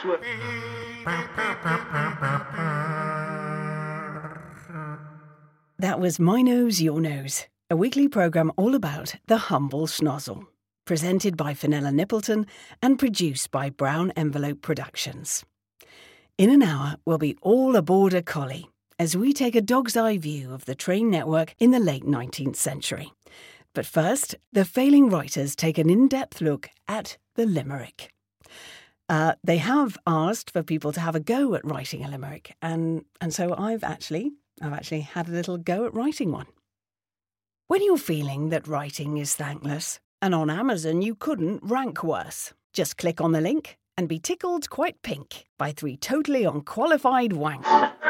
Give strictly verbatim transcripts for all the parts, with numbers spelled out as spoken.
to a... That was My Nose, Your Nose, a weekly programme all about the humble schnozzle, presented by Fenella Nippleton and produced by Brown Envelope Productions. In an hour, we'll be all aboard a collie as we take a dog's eye view of the train network in the late nineteenth century. But first, the Failing Writers take an in-depth look at the limerick. Uh, they have asked for people to have a go at writing a limerick, and, and so I've actually... I've actually had a little go at writing one. When you're feeling that writing is thankless, and on Amazon you couldn't rank worse, just click on the link and be tickled quite pink by three totally unqualified wank.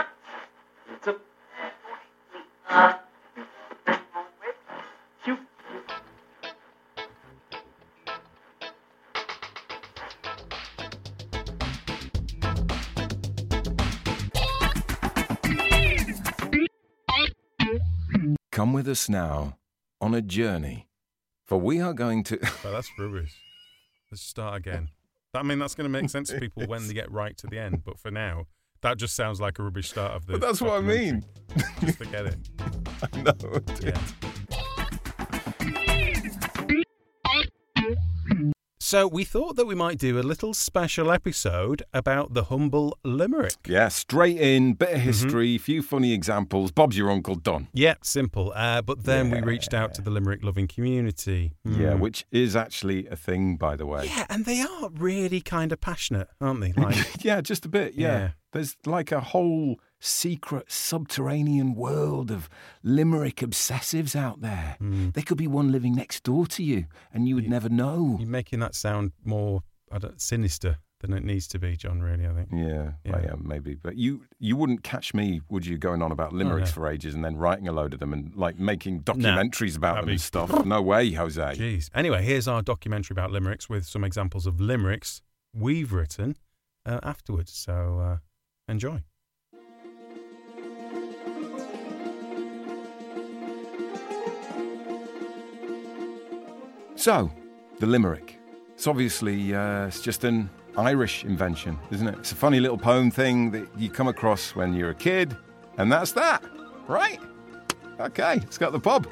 Come with us now on a journey, for we are going to... Well, that's rubbish. Let's start again. I mean, that's going to make sense to people when they get right to the end, but for now, that just sounds like a rubbish start of the... But that's what I mean. Just forget it. I know. Yeah. So we thought that we might do a little special episode about the humble limerick. Yeah, straight in, bit of history, mm-hmm. few funny examples. Bob's your uncle, done. Yeah, simple. Uh, but then yeah. we reached out to the limerick-loving community. Mm. Yeah, which is actually a thing, by the way. Yeah, and they are really kind of passionate, aren't they? Like, yeah, just a bit, yeah. yeah. There's like a whole secret subterranean world of limerick obsessives out there. Mm. They could be one living next door to you, and you would you, never know. You're making that sound more I don't, sinister than it needs to be, John, really, I think. Yeah, yeah. Well, yeah maybe. But you you wouldn't catch me, would you, going on about limericks oh, no. for ages and then writing a load of them and, like, making documentaries nah, about them be... and stuff? No way, Jose. Jeez. Anyway, here's our documentary about limericks with some examples of limericks we've written uh, afterwards. So uh, enjoy. So, the limerick. It's obviously uh, it's just an Irish invention, isn't it? It's a funny little poem thing that you come across when you're a kid, and that's that, right? Okay, it's got the pub.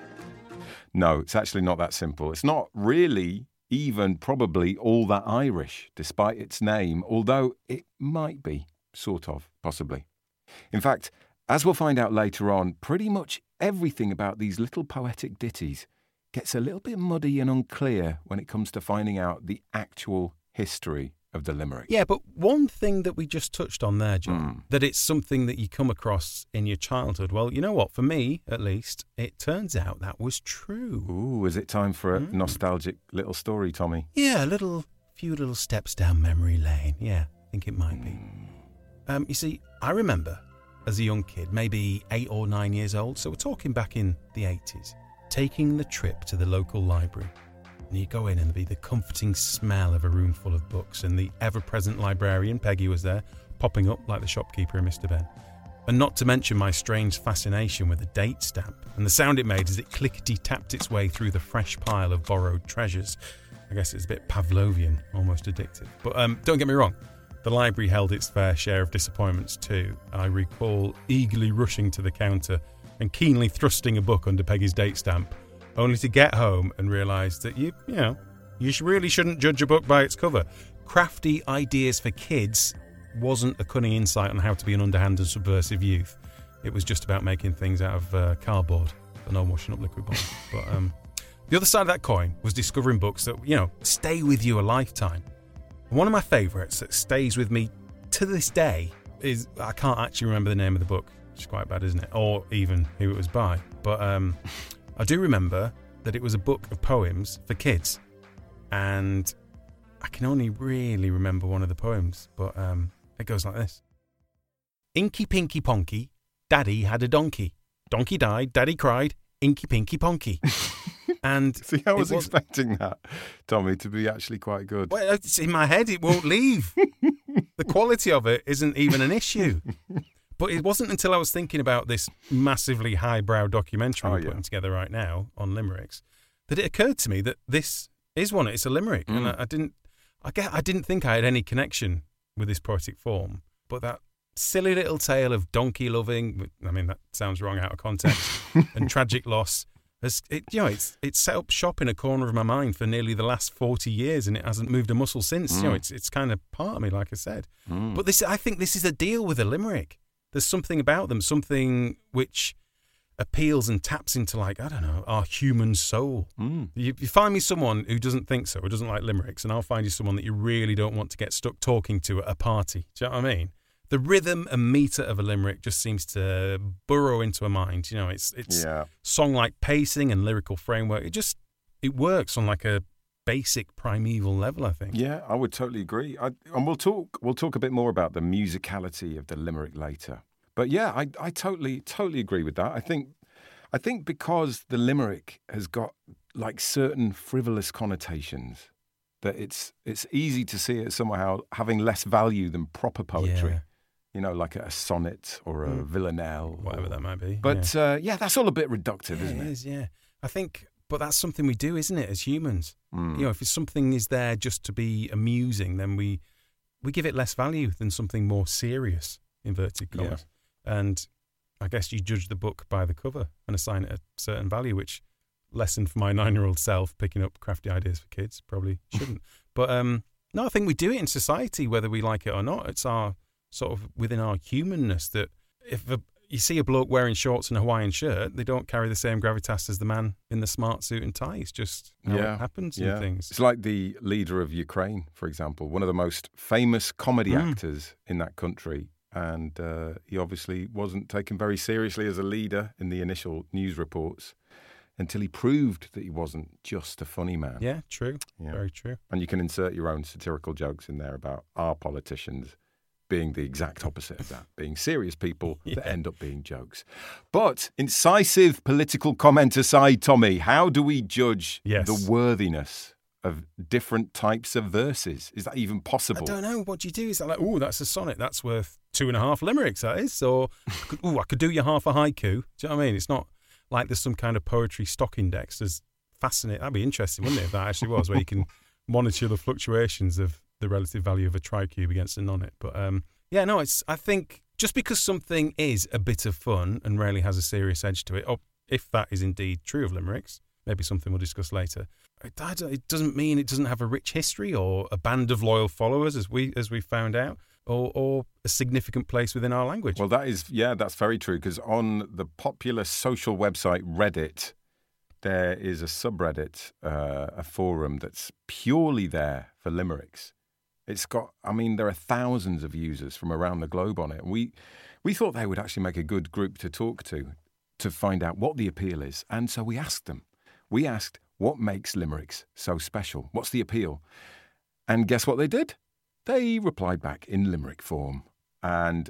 No, it's actually not that simple. It's not really even probably all that Irish, despite its name, although it might be, sort of, possibly. In fact, as we'll find out later on, pretty much everything about these little poetic ditties gets a little bit muddy and unclear when it comes to finding out the actual history of the limerick. Yeah, but one thing that we just touched on there, John, mm. that it's something that you come across in your childhood. Well, you know what? For me, at least, it turns out that was true. Ooh, is it time for a mm. nostalgic little story, Tommy? Yeah, a little, few little steps down memory lane. Yeah, I think it might be. Mm. Um, you see, I remember as a young kid, maybe eight or nine years old, so we're talking back in the eighties, taking the trip to the local library. And you go in and there'd be the comforting smell of a room full of books, and the ever-present librarian, Peggy, was there, popping up like the shopkeeper in Mister Ben. And not to mention my strange fascination with the date stamp, and the sound it made as it clickety-tapped its way through the fresh pile of borrowed treasures. I guess it's a bit Pavlovian, almost addictive. But um, don't get me wrong, the library held its fair share of disappointments too. I recall eagerly rushing to the counter and keenly thrusting a book under Peggy's date stamp, only to get home and realise that you, you know, you really shouldn't judge a book by its cover. Crafty Ideas for Kids wasn't a cunning insight on how to be an underhand and subversive youth. It was just about making things out of uh, cardboard and not washing up liquid bottles. But um, the other side of that coin was discovering books that, you know, stay with you a lifetime. And one of my favourites that stays with me to this day is, I can't actually remember the name of the book. It's quite bad, isn't it? Or even who it was by. But um, I do remember that it was a book of poems for kids. And I can only really remember one of the poems. But um, it goes like this. Inky Pinky Ponky, Daddy had a donkey. Donkey died, Daddy cried, Inky Pinky Ponky. And see, I was, was expecting that, Tommy, to be actually quite good. Well, it's in my head, it won't leave. The quality of it isn't even an issue. But it wasn't until I was thinking about this massively highbrow documentary oh, I'm yeah. putting together right now on limericks that it occurred to me that this is one. It's a limerick, mm. and I, I didn't, I get, I didn't think I had any connection with this poetic form, but that silly little tale of donkey loving, I mean, that sounds wrong out of context, and tragic loss, has, it, you know, it's it's set up shop in a corner of my mind for nearly the last forty years, and it hasn't moved a muscle since. Mm. You know, it's it's kind of part of me, like I said. Mm. But this, I think this is a deal with a limerick. There's something about them, something which appeals and taps into, like, I don't know, our human soul. Mm. You, you find me someone who doesn't think so, who doesn't like limericks, and I'll find you someone that you really don't want to get stuck talking to at a party. Do you know what I mean? The rhythm and meter of a limerick just seems to burrow into a mind. You know, it's it's yeah. song-like pacing and lyrical framework. It just, it works on like a basic primeval level, I think. Yeah, I would totally agree. I, and we'll talk we'll talk a bit more about the musicality of the limerick later. But yeah, I I totally totally agree with that. I think I think because the limerick has got like certain frivolous connotations, that it's it's easy to see it somehow having less value than proper poetry. Yeah. You know, like a sonnet or a mm. villanelle. Whatever or, that might be. But yeah, uh, yeah that's all a bit reductive, yeah, isn't it? It is, yeah. I think, but that's something we do, isn't it, as humans? Mm. You know, if something is there just to be amusing, then we we give it less value than something more serious, inverted commas. Yeah. And I guess you judge the book by the cover and assign it a certain value, which, lesson for my nine-year-old self, picking up crafty ideas for kids, probably shouldn't. But um, no, I think we do it in society, whether we like it or not. It's our sort of within our humanness that if a, you see a bloke wearing shorts and a Hawaiian shirt, they don't carry the same gravitas as the man in the smart suit and tie. It's just how yeah. it happens yeah. in things. It's like the leader of Ukraine, for example, one of the most famous comedy mm. actors in that country. And uh, he obviously wasn't taken very seriously as a leader in the initial news reports until he proved that he wasn't just a funny man. Yeah, true. Yeah. Very true. And you can insert your own satirical jokes in there about our politicians being the exact opposite of that, being serious people yeah. that end up being jokes. But incisive political comment aside, Tommy, how do we judge yes. the worthiness of different types of verses? Is that even possible? I don't know. What do you do? Is that like, oh, that's a sonnet. That's worth two and a half limericks, that is. Or, oh, I could do you half a haiku. Do you know what I mean? It's not like there's some kind of poetry stock index. There's fascinating. That'd be interesting, wouldn't it, if that actually was, where you can monitor the fluctuations of the relative value of a tricube against a nonnet. But um, yeah, no, it's. I think just because something is a bit of fun and rarely has a serious edge to it, or if that is indeed true of limericks, maybe something we'll discuss later, it, it doesn't mean it doesn't have a rich history or a band of loyal followers, as we as we found out, or, or a significant place within our language. Well, that is, yeah, that's very true, because on the popular social website Reddit, there is a subreddit, uh, a forum that's purely there for limericks. It's got, I mean, there are thousands of users from around the globe on it. We we thought they would actually make a good group to talk to, to find out what the appeal is. And so we asked them. We asked, what makes limericks so special? What's the appeal? And guess what they did? They replied back in limerick form. And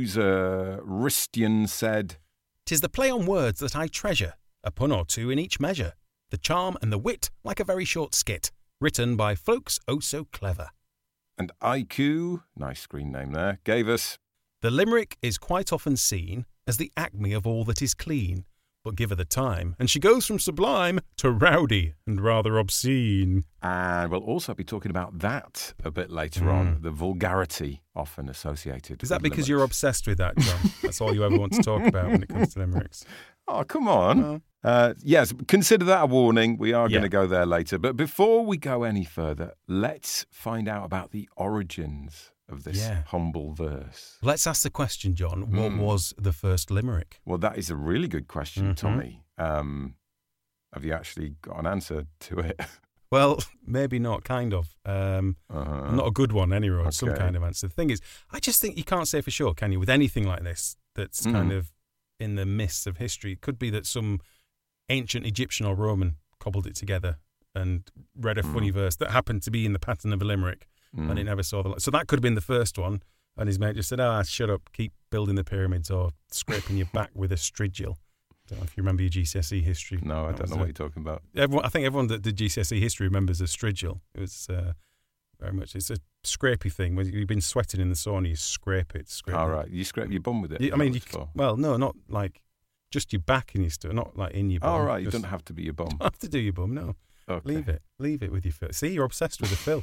user Ristian said, "'Tis the play on words that I treasure, a pun or two in each measure, the charm and the wit like a very short skit, written by folks oh so clever." And I Q, nice screen name there, gave us, "The limerick is quite often seen as the acme of all that is clean, but give her the time, and she goes from sublime to rowdy and rather obscene." And we'll also be talking about that a bit later Mm. on, the vulgarity often associated Is that with because limericks. you're obsessed with that, John? That's all you ever want to talk about when it comes to limericks? Oh, come on. Oh. Uh, yes, consider that a warning. We are Yeah. going to go there later. But before we go any further, let's find out about the origins of this Yeah. humble verse. Let's ask the question, John. What Mm. was the first limerick? Well, that is a really good question, Mhm. Tommy. Um, have you actually got an answer to it? Well, maybe not, kind of. Um, Uh-huh. Not a good one, anyway, some Okay. kind of answer. The thing is, I just think you can't say for sure, can you, with anything like this that's Mm. kind of in the mists of history. It could be that some ancient Egyptian or Roman cobbled it together and read a funny Mm. verse that happened to be in the pattern of a limerick, Mm. and it never saw the light. So that could have been the first one, and his mate just said, "Ah, shut up, keep building the pyramids or scraping your back with a strigil." Don't know if you remember your G C S E history. No, I That don't was know a- what you're talking about. Everyone, I think everyone that did G C S E history remembers a strigil. It was uh, very much, it's a scrapey thing. When you've been sweating in the sauna, you scrape it. Scrape All it. right, you scrape your bum with it. You- is I that mean, what you, it's for? well, no, not like just your back and your stuff, not like in your bum. All right, you Just- don't have to be your bum. don't have to do your bum, no. Okay. Leave it. Leave it with your filth. See, you're obsessed with the filth.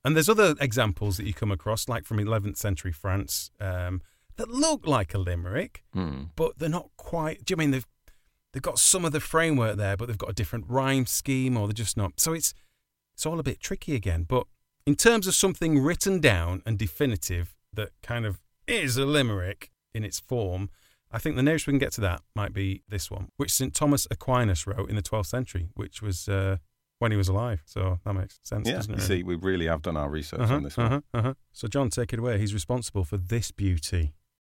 And there's other examples that you come across, like from eleventh century France, um, that look like a limerick, Mm. but they're not quite. Do you mean they've they've got some of the framework there, but they've got a different rhyme scheme, or they're just not. So it's it's all a bit tricky again. But in terms of something written down and definitive that kind of is a limerick in its form, I think the nearest we can get to that might be this one, which Saint Thomas Aquinas wrote in the twelfth century, which was uh, when he was alive. So that makes sense, Yeah, doesn't it? you see, we really have done our research uh-huh, on this one. uh-huh, uh-huh. So John, take it away. He's responsible for this beauty.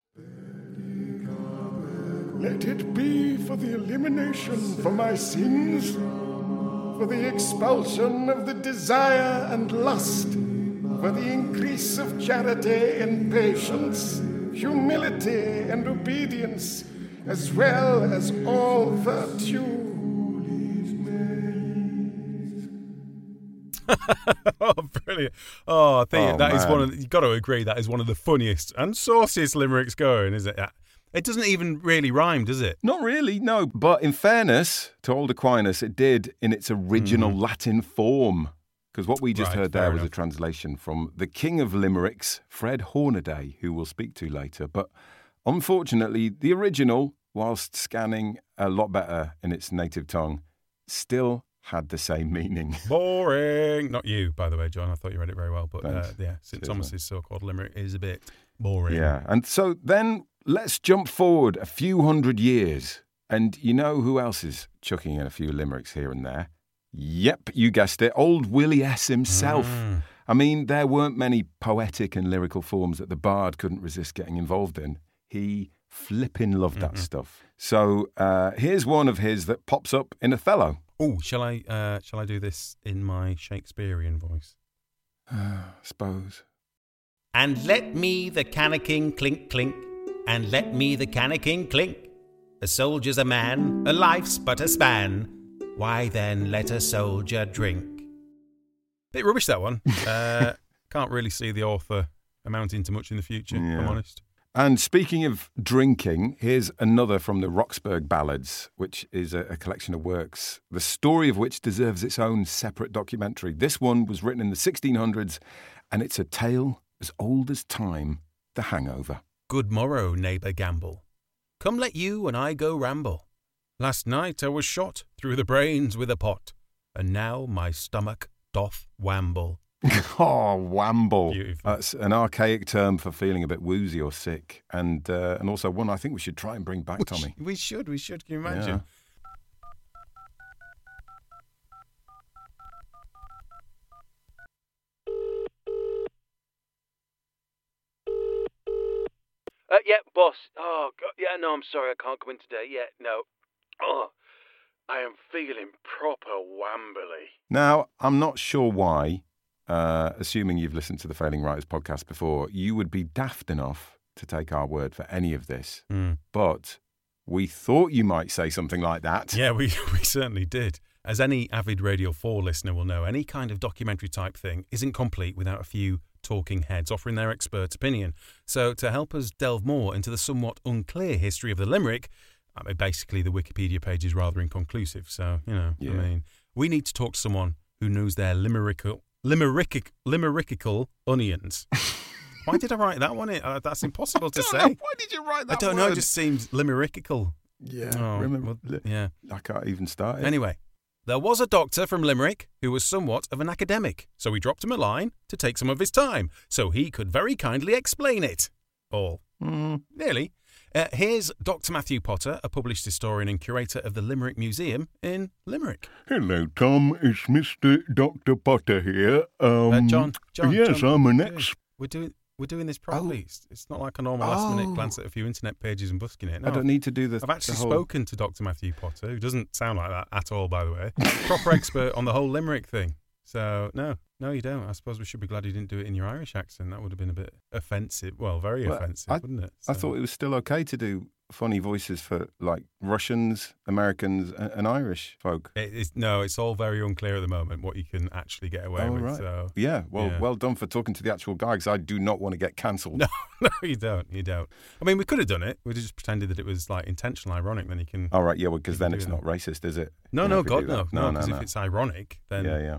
Let it be for the elimination for my sins, for the expulsion of the desire and lust, for the increase of charity and patience, humility and obedience, as well as all virtue. Oh, brilliant. Oh, I think Oh, that is man. one of the, you've got to agree, that is one of the funniest and sauciest limericks going, isn't it? It doesn't even really rhyme, does it? Not really, no. But in fairness to old Aquinas, it did in its original Mm. Latin form. Because what we just Right, heard fair there was a enough. translation from the King of Limericks, Fred Hornaday, who we'll speak to later. But unfortunately, the original, whilst scanning a lot better in its native tongue, still had the same meaning. Boring. Not you, by the way, John. I thought you read it very well. But uh, Thanks. yeah, Saint Cheers, Thomas's so-called limerick is a bit boring. Yeah. And so then let's jump forward a few hundred years. And you know who else is chucking in a few limericks here and there? Yep, you guessed it. Old Willie S. himself. Mm. I mean, there weren't many poetic and lyrical forms that the bard couldn't resist getting involved in. He flipping loved that Mhm. stuff. So uh, here's one of his that pops up in Othello. Oh, shall I? Uh, shall I do this in my Shakespearean voice? I suppose. And let me the cannaking clink clink, and let me the cannaking clink. A soldier's a man, a life's but a span. Why then let a soldier drink? Bit rubbish, that one. Uh, can't really see the author amounting to much in the future, if I'm Yeah. honest. And speaking of drinking, here's another from the Roxburgh Ballads, which is a, a collection of works, the story of which deserves its own separate documentary. This one was written in the sixteen hundreds, and it's a tale as old as time, The Hangover. Good morrow, neighbour Gamble. Come let you and I go ramble. Last night I was shot through the brains with a pot, and now my stomach doth wamble. Oh, wamble. Beautiful. That's an archaic term for feeling a bit woozy or sick, and uh, and also one I think we should try and bring back, Tommy. We should, we should. Can you imagine? Uh, yeah, boss. Oh, God. Yeah, no, I'm sorry. I can't come in today. Yeah, no. Oh, I am feeling proper wambly. Now, I'm not sure why, uh, assuming you've listened to the Failing Writers podcast before, you would be daft enough to take our word for any of this. Mm. But we thought you might say something like that. Yeah, we, we certainly did. As any avid Radio four listener will know, any kind of documentary type thing isn't complete without a few talking heads offering their expert opinion. So to help us delve more into the somewhat unclear history of the limerick, I mean, basically the Wikipedia page is rather inconclusive. So, you know, Yeah. I mean, we need to talk to someone who knows their limerickal, limerick, limerickical onions. Why did I write that one in? Uh, that's impossible to I don't say. know. Why did you write that I don't know, word? it just seems limerickical. Yeah, Oh, remember? well, yeah. I can't even start it. Anyway, there was a doctor from Limerick who was somewhat of an academic, so we dropped him a line to take some of his time, so he could very kindly explain it. All. Mm. Nearly. Uh, here's Doctor Matthew Potter, a published historian and curator of the Limerick Museum in Limerick. Hello, Tom. It's Mister Doctor Potter here. Um, Uh, John, John, Yes, John, I'm an we're ex. doing- We're doing, we're doing this properly. It's, it's not like a normal last-minute Oh. glance at a few internet pages and busking it. No, I don't need to do this. I've actually spoken to Doctor Matthew Potter, who doesn't sound like that at all, by the way. Proper expert on the whole Limerick thing. So, no, no, you don't. I suppose we should be glad you didn't do it in your Irish accent. That would have been a bit offensive. Well, very Well, offensive, I- wouldn't it? I So- thought it was still okay to do funny voices for like Russians, Americans, and, and Irish folk. It is, no, it's all very unclear at the moment what you can actually get away Oh, with. right. So, Yeah, well, Yeah. well done for talking to the actual guy, because I do not want to get cancelled. No, no, you don't. You don't. I mean, we could have done it. We just pretended that it was like intentional, ironic. Then you can. All right, yeah, well, because You then can it's do not racist, is it? no, You know, no, if we God, do no, that. no. no, Because no, if no. it's ironic, then Yeah, yeah.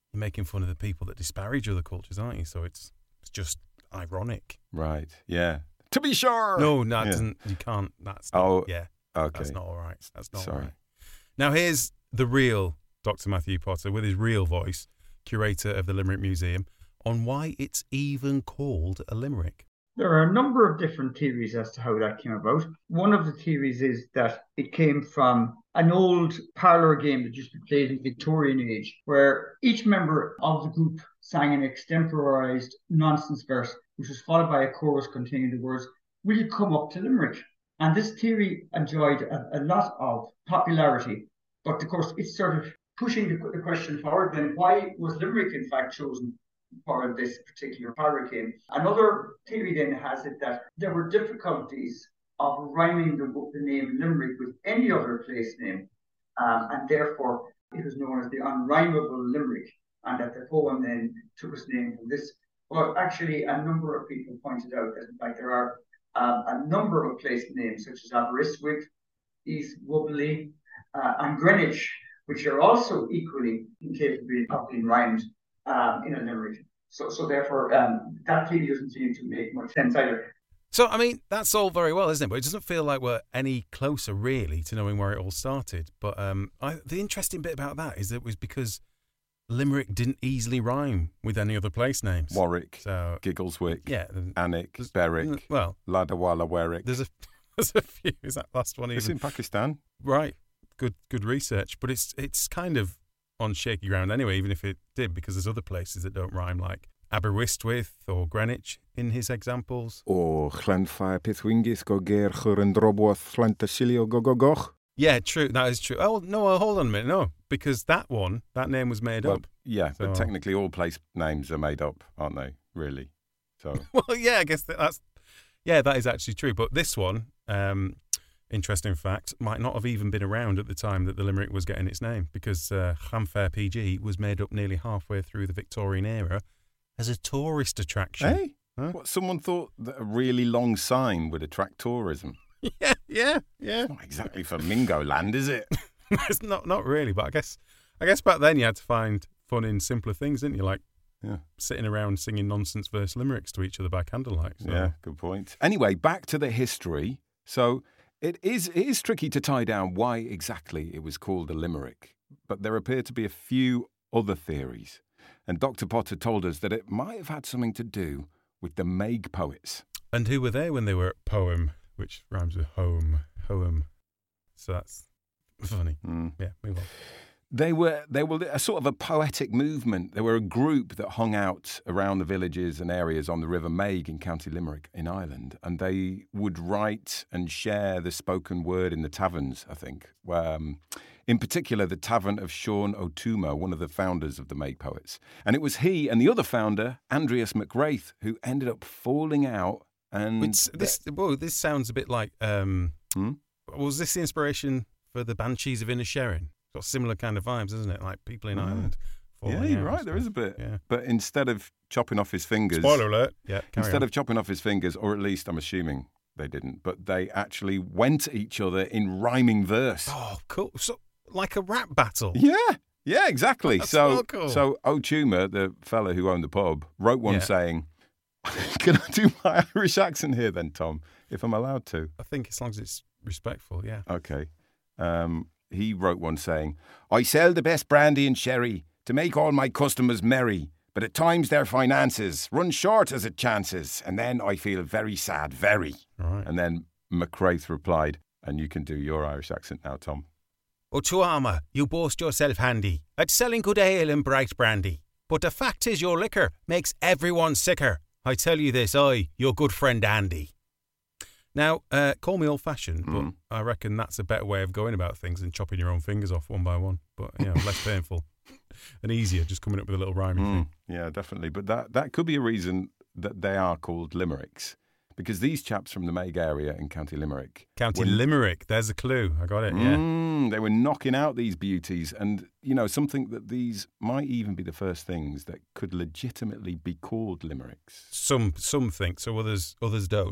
you're making fun of the people that disparage other cultures, aren't you? So it's it's just ironic. Right, yeah. To be sure! No, no, it Yeah. doesn't, you can't. That's not, Oh, yeah. okay. That's not all right. That's not Sorry. all right. Now, here's the real Doctor Matthew Potter with his real voice, curator of the Limerick Museum, on why it's even called a limerick. There are a number of different theories as to how that came about. One of the theories is that it came from an old parlour game that used to be played in the Victorian age, where each member of the group sang an extemporised nonsense verse, which was followed by a chorus containing the words, "Will you come up to Limerick?" And this theory enjoyed a, a lot of popularity. But of course, it's sort of pushing the, the question forward then, why was Limerick in fact chosen for this particular parlour game? Another theory then has it that there were difficulties of rhyming the, the name Limerick with any other place name, um, and therefore it was known as the unrhymable Limerick, and that the poem then took its name from this. But actually, a number of people pointed out that in fact there are um, a number of place names such as Aberystwyth, East Wobbly, uh, and Greenwich, which are also equally incapable of being rhymed um, in a limerick. So, so therefore, um, that theory doesn't seem to make much sense either. So, I mean, that's all very well, isn't it? But it doesn't feel like we're any closer, really, to knowing where it all started. But um, I, the interesting bit about that is that it was because Limerick didn't easily rhyme with any other place names. Warwick, So, Giggleswick, yeah. Alnwick, there's- Berwick, Well, Ladawala Werrick. there's a, there's a few. Is that last one It's even? in Pakistan. Right. Good good research. But it's it's kind of on shaky ground anyway, even if it did, because there's other places that don't rhyme, like Aberystwyth or Greenwich in his examples. Or Llanfair Pithwingis go ger chwr drobwath Llantysilio go go goch. Yeah, true. That is true. Oh, no, hold on a minute. No, because that one, that name was made Well, up. yeah, So- but technically all place names are made up, aren't they? Really? So Well, yeah, I guess that, that's, yeah, that is actually true. But this one, um, interesting fact, might not have even been around at the time that the Limerick was getting its name, because uh, Llanfair P G was made up nearly halfway through the Victorian era as a tourist attraction. Hey, Huh? what, someone thought that a really long sign would attract tourism. Yeah, yeah, yeah. Not exactly Flamingo Land, is it? It's not, not really, but I guess, I guess back then you had to find fun in simpler things, didn't you? Like Yeah. sitting around singing nonsense verse limericks to each other by candlelight. So. Yeah, good point. Anyway, back to the history. So it is it is tricky to tie down why exactly it was called a limerick, but there appear to be a few other theories. And Doctor Potter told us that it might have had something to do with the Maig poets. And who were they when they were at Poem, which rhymes with home, Hoem. So that's funny. Mm. Yeah, move on. They were they were a sort of a poetic movement. They were a group that hung out around the villages and areas on the River Maig in County Limerick in Ireland, and they would write and share the spoken word in the taverns, I think. Um, in particular, the tavern of Sean O'Tuma, one of the founders of the Maig Poets. And it was he and the other founder, Andreas McWraith, who ended up falling out. And Which, this, whoa, this sounds a bit like, um, Hmm? was this the inspiration for the Banshees of Inisherin? Got similar kind of vibes, isn't it? Like people in Mm. Ireland. yeah, falling you're out right, and there is a stuff. bit. Yeah. But instead of chopping off his fingers... Spoiler alert. Yeah, carry Instead on. of chopping off his fingers, or at least I'm assuming they didn't, but they actually went at each other in rhyming verse. Oh, cool. So, like a rap battle. Yeah, yeah, exactly. That's so, so cool. so O'Tuma, the fella who owned the pub, wrote one Yeah. saying, "Can I do my Irish accent here, then, Tom, if I'm allowed to?" I think as long as it's respectful, yeah. Okay. Um, he wrote one saying, "I sell the best brandy and sherry to make all my customers merry, but at times their finances run short as it chances, and then I feel very sad, very." All right. And then McWraith replied, and you can do your Irish accent now, Tom. O Tuama, you boast yourself handy at selling good ale and bright brandy. But the fact is your liquor makes everyone sicker. I tell you this, I, your good friend Andy. Now, uh, call me old-fashioned, Mm. but I reckon that's a better way of going about things than chopping your own fingers off one by one. But, you know, less painful and easier, just coming up with a little rhyming Mm, thing. yeah, definitely. But that, that could be a reason that they are called limericks, because these chaps from the Maig area in County Limerick... County were- Limerick, there's a clue. I got it, yeah. Mm, they were knocking out these beauties, and, you know, something that these might even be the first things that could legitimately be called limericks. Some some think, so others others don't.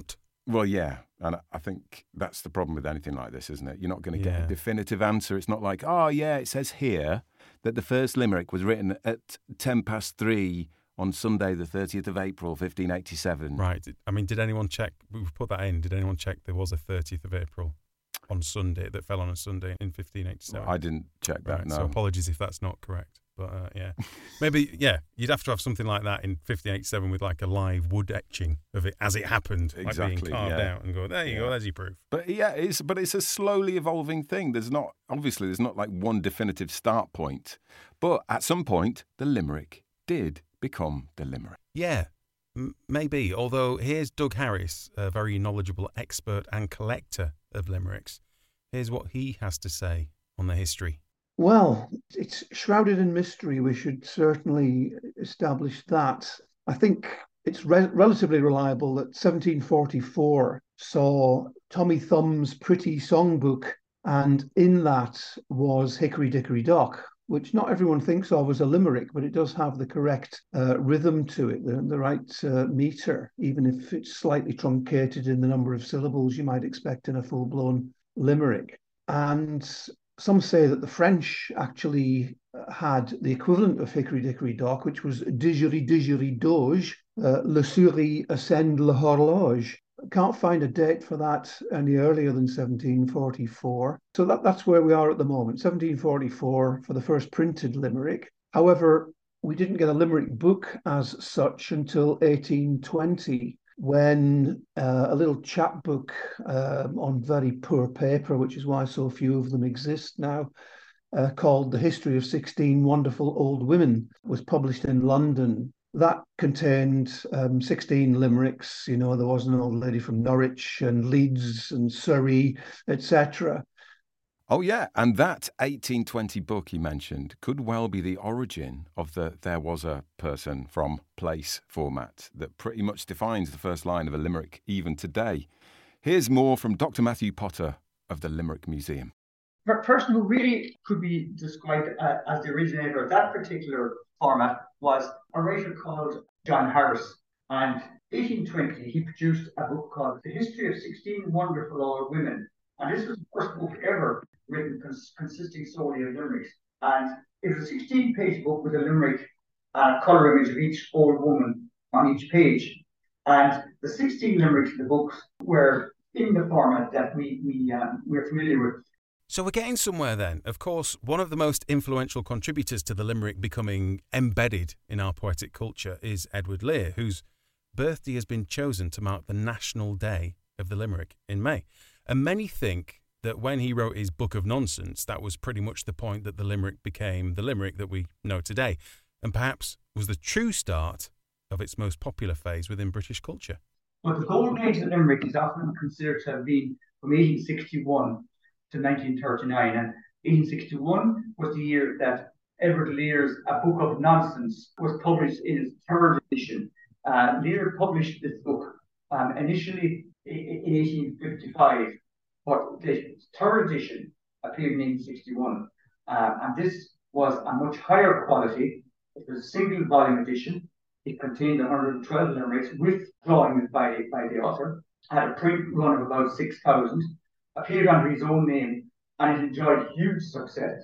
Well, yeah. And I think that's the problem with anything like this, isn't it? You're not going to get Yeah. a definitive answer. It's not like, oh, yeah, it says here that the first limerick was written at ten past three on Sunday, the thirtieth of April, fifteen eighty-seven. Right. I mean, did anyone check? We've put that in. Did anyone check there was a thirtieth of April on Sunday that fell on a Sunday in fifteen eighty-seven? Well, I didn't check that, Right, no. so apologies if that's not correct. But uh, yeah, maybe, yeah, you'd have to have something like that in fifteen eighty-seven with like a live wood etching of it as it happened, like Exactly, being carved yeah. out and go, there you Yeah. go, there's your proof. But yeah, it's but it's a slowly evolving thing. There's not obviously there's not like one definitive start point. But at some point, the limerick did become the limerick. Yeah, m- maybe. Although here's Doug Harris, a very knowledgeable expert and collector of limericks. Here's what he has to say on the history. Well, it's shrouded in mystery. We should certainly establish that. I think it's re- relatively reliable that seventeen forty-four saw Tommy Thumb's Pretty Songbook, and in that was Hickory Dickory Dock, which not everyone thinks of as a limerick, but it does have the correct uh, rhythm to it, the, the right uh, meter, even if it's slightly truncated in the number of syllables you might expect in a full-blown limerick. And some say that the French actually had the equivalent of Hickory Dickory Dock, which was Digery Digery Doge, uh, Le Souris ascend le horloge. Can't find a date for that any earlier than seventeen forty-four. So that, that's where we are at the moment, seventeen forty-four for the first printed limerick. However, we didn't get a limerick book as such until eighteen twenty, when uh, a little chapbook um, on very poor paper, which is why so few of them exist now, uh, called The History of sixteen Wonderful Old Women, was published in London. That contained um, sixteen limericks. You know, there was an old lady from Norwich and Leeds and Surrey, et cetera. Oh, yeah. And that eighteen twenty book he mentioned could well be the origin of the There Was a Person from Place format that pretty much defines the first line of a limerick even today. Here's more from Doctor Matthew Potter of the Limerick Museum. The person who really could be described uh, as the originator of that particular format was a writer called John Harris. And eighteen twenty, he produced a book called The History of sixteen Wonderful Old Women. And this was the first book ever written cons- consisting solely of limericks. And it was a sixteen-page book with a limerick and a colour image of each old woman on each page. And the sixteen limericks in the books were in the format that we, we, uh, we're familiar with. So we're getting somewhere then. Of course, one of the most influential contributors to the limerick becoming embedded in our poetic culture is Edward Lear, whose birthday has been chosen to mark the National Day of the Limerick in May. And many think that when he wrote his Book of Nonsense, that was pretty much the point that the limerick became the limerick that we know today, and perhaps was the true start of its most popular phase within British culture. But the golden age of the limerick is often considered to have been from eighteen sixty-one to nineteen thirty-nine. And eighteen sixty-one was the year that Edward Lear's A Book of Nonsense was published in its third edition. Uh, Lear published this book um, initially in eighteen fifty-five, but the third edition appeared in eighteen sixty-one. Uh, and this was a much higher quality. It was a single volume edition. It contained one hundred twelve limericks with drawings by the, by the author, had a print run of about six thousand, appeared under his own name, and it enjoyed huge success.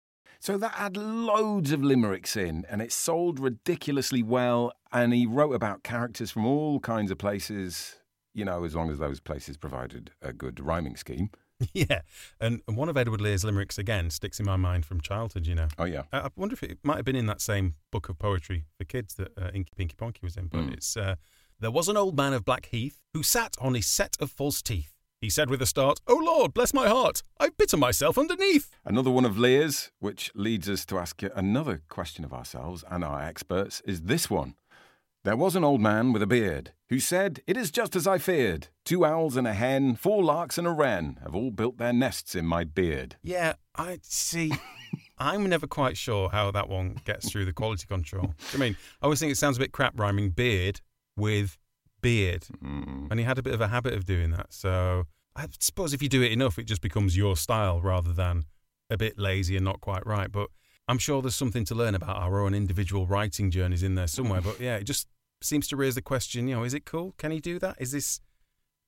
So that had loads of limericks in, and it sold ridiculously well, and he wrote about characters from all kinds of places, you know, as long as those places provided a good rhyming scheme. Yeah, and and one of Edward Lear's limericks, again, sticks in my mind from childhood, you know. Oh, yeah. I I wonder if it might have been in that same book of poetry for kids that uh, Inky Pinky Ponky was in, but Mm. it's, uh, there was an old man of Blackheath who sat on his set of false teeth. He said with a start, "Oh Lord, bless my heart, I've bitten myself underneath." Another one of Lear's, which leads us to ask another question of ourselves and our experts, is this one. There was an old man with a beard who said, "It is just as I feared. Two owls and a hen, four larks and a wren have all built their nests in my beard." Yeah, I see. I'm never quite sure how that one gets through the quality control. I mean, I always think it sounds a bit crap rhyming beard with beard. Mm. And he had a bit of a habit of doing that. So I suppose if you do it enough, it just becomes your style rather than a bit lazy and not quite right. But I'm sure there's something to learn about our own individual writing journeys in there somewhere. But yeah, it just seems to raise the question, you know, is it cool? Can he do that? Is this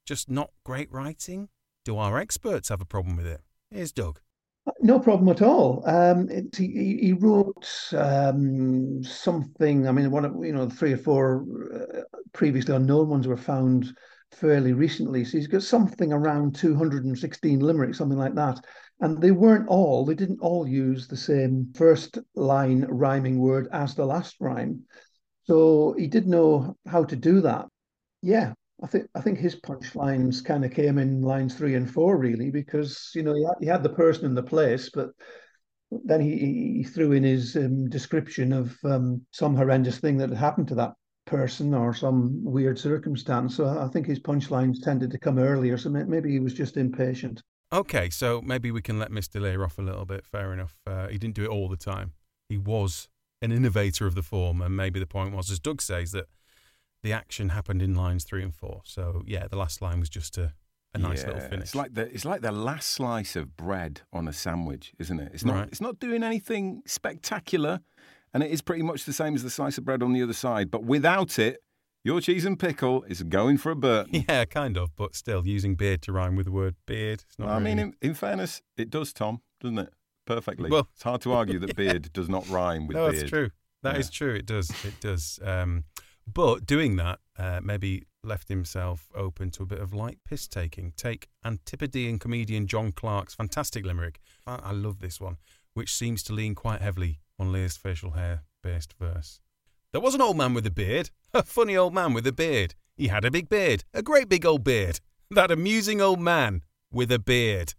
just not great writing? Do our experts have a problem with it? Here's Doug. No problem at all. Um, it, he, he wrote um, something. I mean, one of you know, three or four uh, previously unknown ones were found fairly recently. So he's got something around two hundred sixteen limericks, something like that. And they weren't all. They didn't all use the same first line rhyming word as the last rhyme. So he did know how to do that. Yeah. I think I think his punchlines kind of came in lines three and four, really, because you know he had, he had the person in the place, but then he, he threw in his um, description of um, some horrendous thing that had happened to that person or some weird circumstance. So I think his punchlines tended to come earlier. So maybe he was just impatient. Okay, so maybe we can let Mister Lear off a little bit. Fair enough. Uh, he didn't do it all the time. He was an innovator of the form, and maybe the point was, as Doug says, that the action happened in lines three and four. So, yeah, the last line was just a, a nice yeah, little finish. It's like the it's like the last slice of bread on a sandwich, isn't it? It's not Right. it's not doing anything spectacular, and it is pretty much the same as the slice of bread on the other side. But without it, your cheese and pickle is going for a Burton. Yeah, kind of, but still using beard to rhyme with the word beard. It's not I mean, really- in, in fairness, it does, Tom, doesn't it? Perfectly. Well- it's hard to argue that beard does not rhyme with no, beard. that's true. That Yeah. is true. It does. It does. Um, but doing that uh, maybe left himself open to a bit of light piss taking. Take Antipodean comedian John Clark's fantastic limerick. I, I love this one, which seems to lean quite heavily on Lear's facial hair based verse. There was an old man with a beard, a funny old man with a beard. He had a big beard, a great big old beard. That amusing old man with a beard.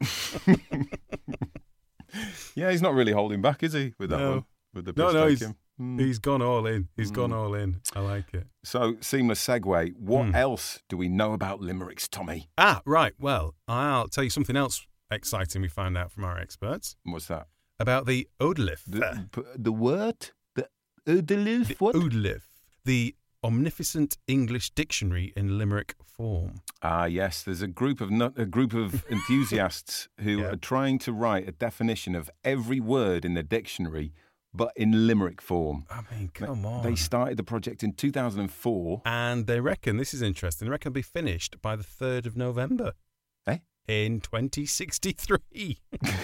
Yeah, he's not really holding back, is he, with that No. one? With the No, piss no, he's, taking? Mm. he's gone all in. He's Mm. gone all in. I like it. So, seamless segue. What Mm. else do we know about limericks, Tommy? Ah, right. Well, I'll tell you something else exciting we found out from our experts What's that? about the Odolith. The, p- the word? The Odaloof? The What? Odolith. The omnificent English dictionary in limerick form. Ah, yes. There's a group of nu- a group of enthusiasts who Yeah. are trying to write a definition of every word in the dictionary, but in limerick form. I mean, come on. They started the project in two thousand four. And they reckon, this is interesting, they reckon it'll be finished by the third of November. Eh? In twenty sixty-three.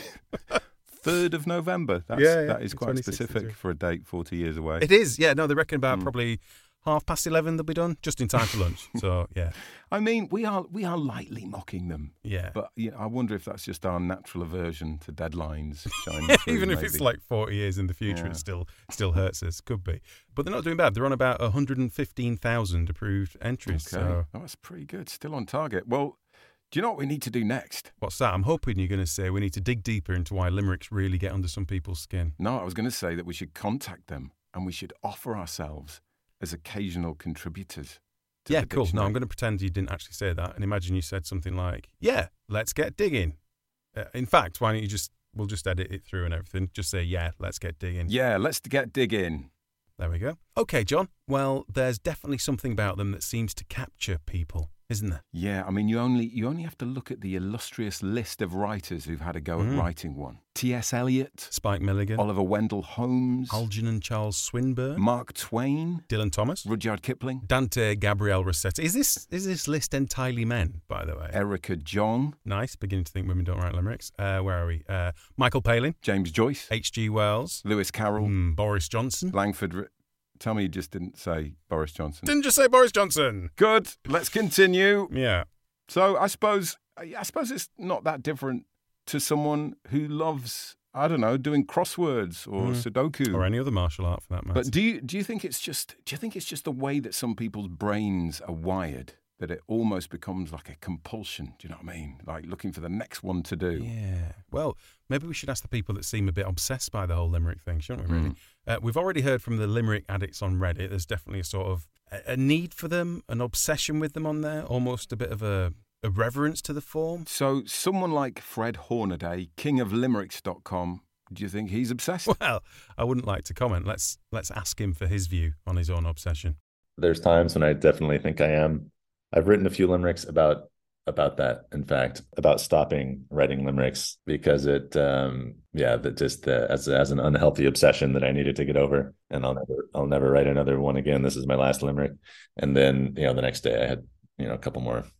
third of November. That's, Yeah, yeah, that is in quite twenty specific sixty-three. for a date forty years away. It is, yeah. No, they reckon about Mm. probably half past eleven they'll be done, just in time for lunch. So, yeah. I mean, we are we are lightly mocking them. Yeah. But you know, I wonder if that's just our natural aversion to deadlines shining through. Even if it's maybe. like forty years in the future, Yeah. it still still hurts us. Could be. But they're not doing bad. They're on about one hundred fifteen thousand approved entries. Okay, So oh, that's pretty good. Still on target. Well, do you know what we need to do next? what's that? I'm hoping you're going to say we need to dig deeper into why limericks really get under some people's skin. No, I was going to say that we should contact them and we should offer ourselves as occasional contributors. To Yeah, the cool. No, dictionary. I'm going to pretend you didn't actually say that and imagine you said something like, yeah, let's get digging. Uh, in fact, why don't you just, we'll just edit it through and everything. Just say, yeah, let's get digging. Yeah, let's get digging. There we go. Okay, John. Well, there's definitely something about them that seems to capture people, isn't there? Yeah, I mean, you only you only have to look at the illustrious list of writers who've had a go Mm. at writing one. T S. Eliot, Spike Milligan, Oliver Wendell Holmes, Algernon Charles Swinburne, Mark Twain, Dylan Thomas, Rudyard Kipling, Dante Gabriel Rossetti. Is this is this list entirely men, by the way? Erica Jong, Nice. Beginning to think women don't write limericks. Uh, where are we? Uh, Michael Palin, James Joyce, H G Wells, Lewis Carroll, mm, Boris Johnson. Langford. Ri- Tell me you just didn't say Boris Johnson. Didn't just say Boris Johnson. Good. Let's continue. Yeah. So I suppose I suppose it's not that different to someone who loves, I don't know, doing crosswords or Mm. Sudoku. Or any other martial art for that matter. But do you do you think it's just do you think it's just the way that some people's brains are wired that it almost becomes like a compulsion? Do you know what I mean? Like looking for the next one to do. Yeah. Well, maybe we should ask the people that seem a bit obsessed by the whole limerick thing, shouldn't we, really? Mm. Uh, we've already heard from the limerick addicts on Reddit. There's definitely a sort of a, a need for them, an obsession with them on there, almost a bit of a, a reverence to the form. So someone like Fred Hornaday, king of limericks dot com, do you think he's obsessed? Well, I wouldn't like to comment. Let's let's ask him for his view on his own obsession. There's times when I definitely think I am. I've written a few limericks about about that, in fact, about stopping writing limericks because it, um, yeah, that just uh, as as an unhealthy obsession that I needed to get over, and I'll never I'll never write another one again. This is my last limerick, and then you know the next day I had you know a couple more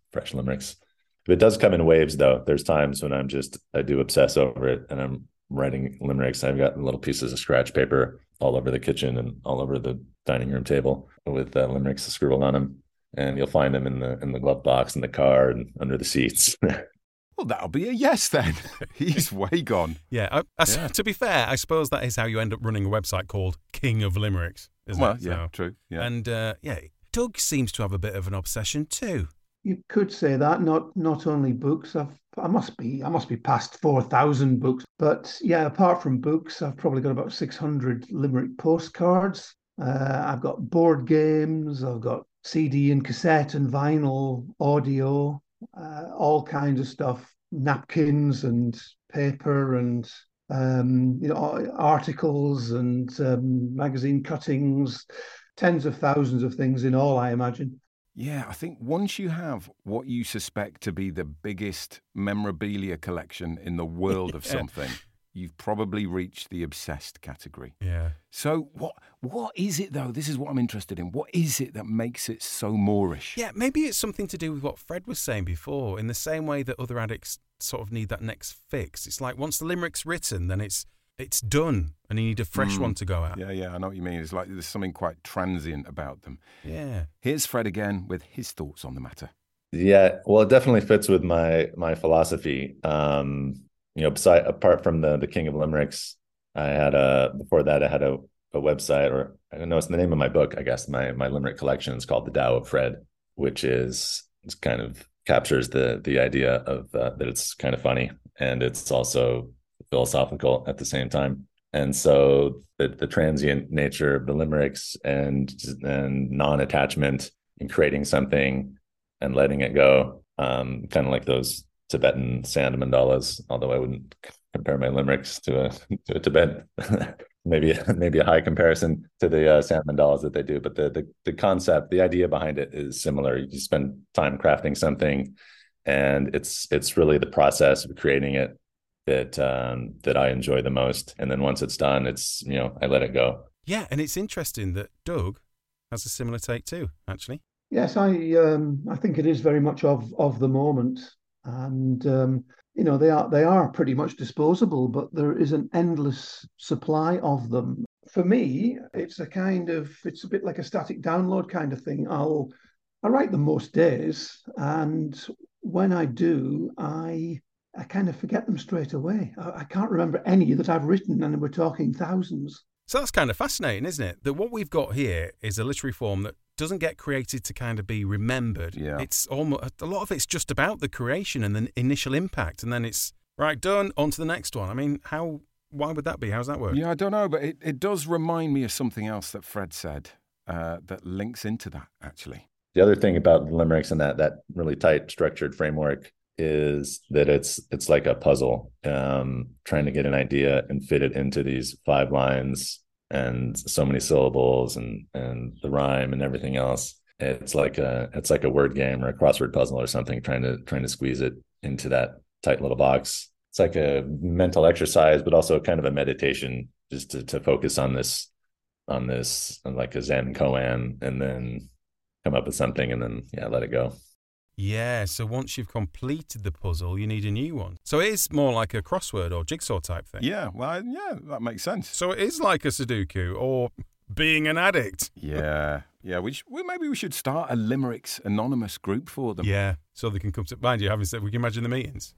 fresh limericks. If it does come in waves, though, there's times when I'm just, I do obsess over it and I'm writing limericks. I've got little pieces of scratch paper all over the kitchen and all over the dining room table with uh, limericks scribbled on them. And you'll find them in the in the glove box, in the car, and under the seats. Well, that'll be a yes then. He's way gone. Yeah, I, I, Yeah. To be fair, I suppose that is how you end up running a website called King of Limericks, isn't Well, it? yeah, So- true. Yeah. And uh, yeah, Doug seems to have a bit of an obsession too. You could say that. Not not only books. I've I must be I must be past four thousand books. But yeah, apart from books, I've probably got about six hundred Limerick postcards. Uh, I've got board games. I've got C D and cassette and vinyl, audio, uh, all kinds of stuff. Napkins and paper and um, you know articles and um, magazine cuttings. Tens of thousands of things in all, I imagine. Yeah, I think once you have what you suspect to be the biggest memorabilia collection in the world of Yeah. something, you've probably reached the obsessed category. Yeah. So what what is it, though? This is what I'm interested in. What is it that makes it so Moorish? Yeah, maybe it's something to do with what Fred was saying before, in the same way that other addicts sort of need that next fix. It's like once the limerick's written, then it's it's done, and you need a fresh Mm. one to go at. Yeah, yeah, I know what you mean. It's like there's something quite transient about them. Yeah. Here's Fred again with his thoughts on the matter. Yeah, well, it definitely fits with my my philosophy. Um, you know, beside apart from the the King of Limericks, I had a before that I had a, a website, or I don't know, it's the name of my book, I guess. My my limerick collection is called The Tao of Fred, which is it's kind of captures the the idea of uh, that it's kind of funny and it's also philosophical at the same time. And so the the transient nature of the limericks and and non-attachment and creating something and letting it go, um, kind of like those Tibetan sand mandalas, although I wouldn't compare my limericks to a to a Tibet. maybe maybe a high comparison to the uh, sand mandalas that they do, but the, the the concept, the idea behind it is similar. You spend time crafting something, and it's it's really the process of creating it that um, that I enjoy the most. And then once it's done, it's you know I let it go. Yeah, and it's interesting that Doug has a similar take too, actually. Yes, I um, I think it is very much of of the moment, and um, you know they are they are pretty much disposable, but there is an endless supply of them. For me, it's a kind of it's a bit like a static download kind of thing. I'll I write them most days, and when I do, I I kind of forget them straight away. I, I can't remember any that I've written, and we're talking thousands. So that's kind of fascinating, isn't it? That what we've got here is a literary form that doesn't get created to kind of be remembered. Yeah. It's almost a lot of it's just about the creation and the initial impact, and then it's right done, on to the next one. I mean, how why would that be? How's that work? Yeah, I don't know, but it, it does remind me of something else that Fred said uh, that links into that, actually. The other thing about the limericks and that that really tight structured framework is that it's it's like a puzzle, um, trying to get an idea and fit it into these five lines and so many syllables and and the rhyme and everything else. It's like a it's like a word game or a crossword puzzle or something, trying to trying to squeeze it into that tight little box. It's like a mental exercise, but also kind of a meditation, just to to focus on this on this like a Zen koan, and then come up with something and then yeah let it go. Yeah, so once you've completed the puzzle, you need a new one. So it is more like a crossword or jigsaw type thing. Yeah, well, yeah, that makes sense. So it is like a Sudoku or being an addict. Yeah, yeah. We, sh- well, maybe we should start a Limericks Anonymous group for them. Yeah, so they can come to mind you. Having said, we can imagine the meetings.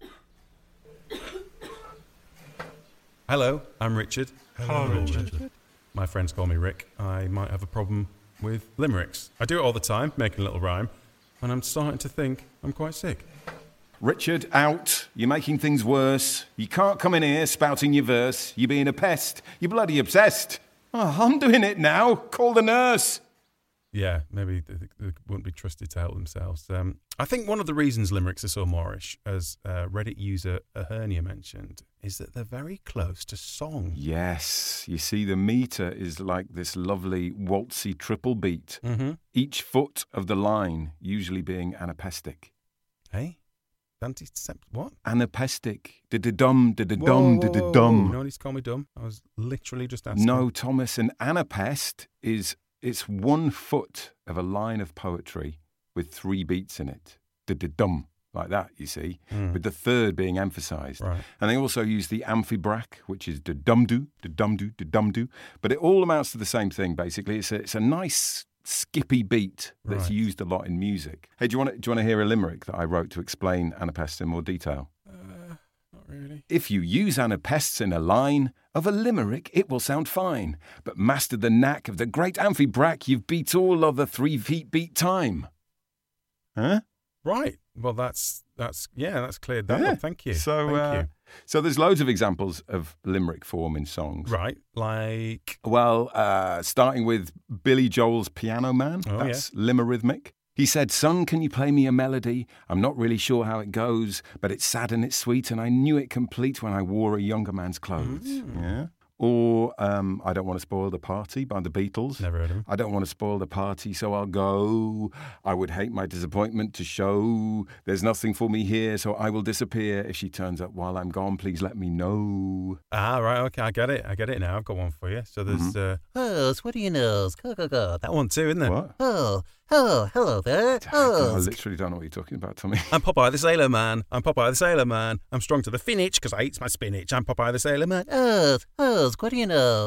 Hello, I'm Richard. Hello, Richard. My friends call me Rick. I might have a problem with limericks. I do it all the time, making a little rhyme, and I'm starting to think I'm quite sick. Richard, out. You're making things worse. You can't come in here spouting your verse. You're being a pest. You're bloody obsessed. Oh, I'm doing it now. Call the nurse. Yeah, maybe they, they wouldn't be trusted to help themselves. Um, I think one of the reasons limericks are so Moorish, as uh, Reddit user Ahernia mentioned, is that they're very close to song. Yes. You see, the meter is like this lovely waltzy triple beat. Mm-hmm. Each foot of the line usually being anapestic. Hey? Anticept what? Anapestic. Da-da-dum, da-da-dum, Whoa, whoa, da-da-dum. whoa. No need to call me dumb. I was literally just asking. No, Thomas, an anapest is it's one foot of a line of poetry with three beats in it. da-da-dum, like that, you see, Mm. with the third being emphasised. Right. And they also use the amphibrach, which is da-dum-do, da-dum-do, da-dum-do. But it all amounts to the same thing, basically. It's a, it's a nice skippy beat that's Right. used a lot in music. Hey, do you want to, do you want to hear a limerick that I wrote to explain anapests in more detail? Uh, not really. If you use anapests in a line of a limerick, it will sound fine. But master the knack of the great amphibrach, you've beat all other three feet beat time. Huh? Right. Well, that's that's yeah, that's cleared that Yeah. up. Thank you. So, Thank uh, you. so there's loads of examples of limerick form in songs. Right. Like. Well, uh, starting with Billy Joel's Piano Man, Oh, that's limerhythmic. He said, son, can you play me a melody? I'm not really sure how it goes, but it's sad and it's sweet, and I knew it complete when I wore a younger man's clothes. Mm. Yeah. Or um, I Don't Want to Spoil the Party by the Beatles. Never heard of him. I don't want to spoil the party, so I'll go. I would hate my disappointment to show. There's nothing for me here, so I will disappear. If she turns up while I'm gone, please let me know. Ah, right. Okay, I get it. I get it now. I've got one for you. So there's uh, oh, what do you know? Go, go, go. That one too, isn't there? What? Oh, oh, hello there. I Oh, literally don't know what you're talking about, Tommy. I'm Popeye the Sailor Man. I'm Popeye the Sailor Man. I'm strong to the finish because I eat my spinach. I'm Popeye the Sailor Man. Oh, oh, what do you know?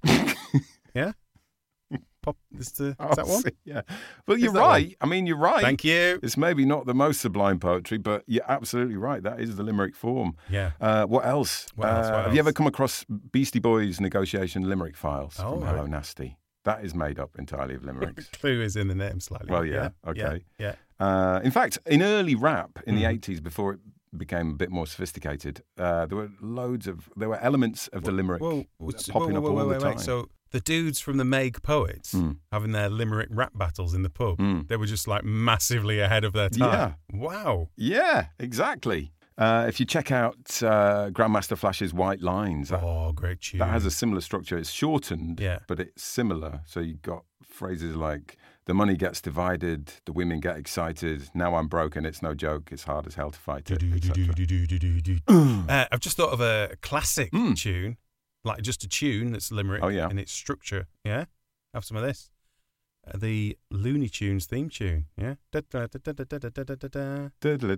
Yeah? Pop, is, the, is that one? Yeah. Well, you're that right. I mean, you're right. Thank you. It's maybe not the most sublime poetry, but you're absolutely right. That is the limerick form. Yeah. Uh, what else? What else? Uh, What have you ever else? come across Beastie Boys negotiation limerick files Oh, from right. Hello Nasty? That is made up entirely of limericks. Clue is in the name slightly. Well, yeah, okay. Yeah. Uh, in fact, in early rap in the Mhm. eighties, before it became a bit more sophisticated, uh, there were loads of there were elements of the limerick Well, popping whoa, whoa, up all wait, the wait, time. wait. So the dudes from the Meg Poets Mm. having their limerick rap battles in the pub, Mm. they were just like massively ahead of their time. Wow. Yeah, exactly. Uh, if you check out uh, Grandmaster Flash's White Lines, that, Oh, great tune. that has a similar structure. It's shortened, Yeah. but it's similar. So you've got phrases like, the money gets divided, the women get excited, now I'm broken, it's no joke, it's hard as hell to fight it, et cetera. Uh, I've just thought of a classic Mm. tune, like just a tune that's limerick Oh, yeah. in its structure. Yeah, have some of this. Uh, the Looney Tunes theme tune. Yeah. Da, da, da, da, da, da, da, da, da, da.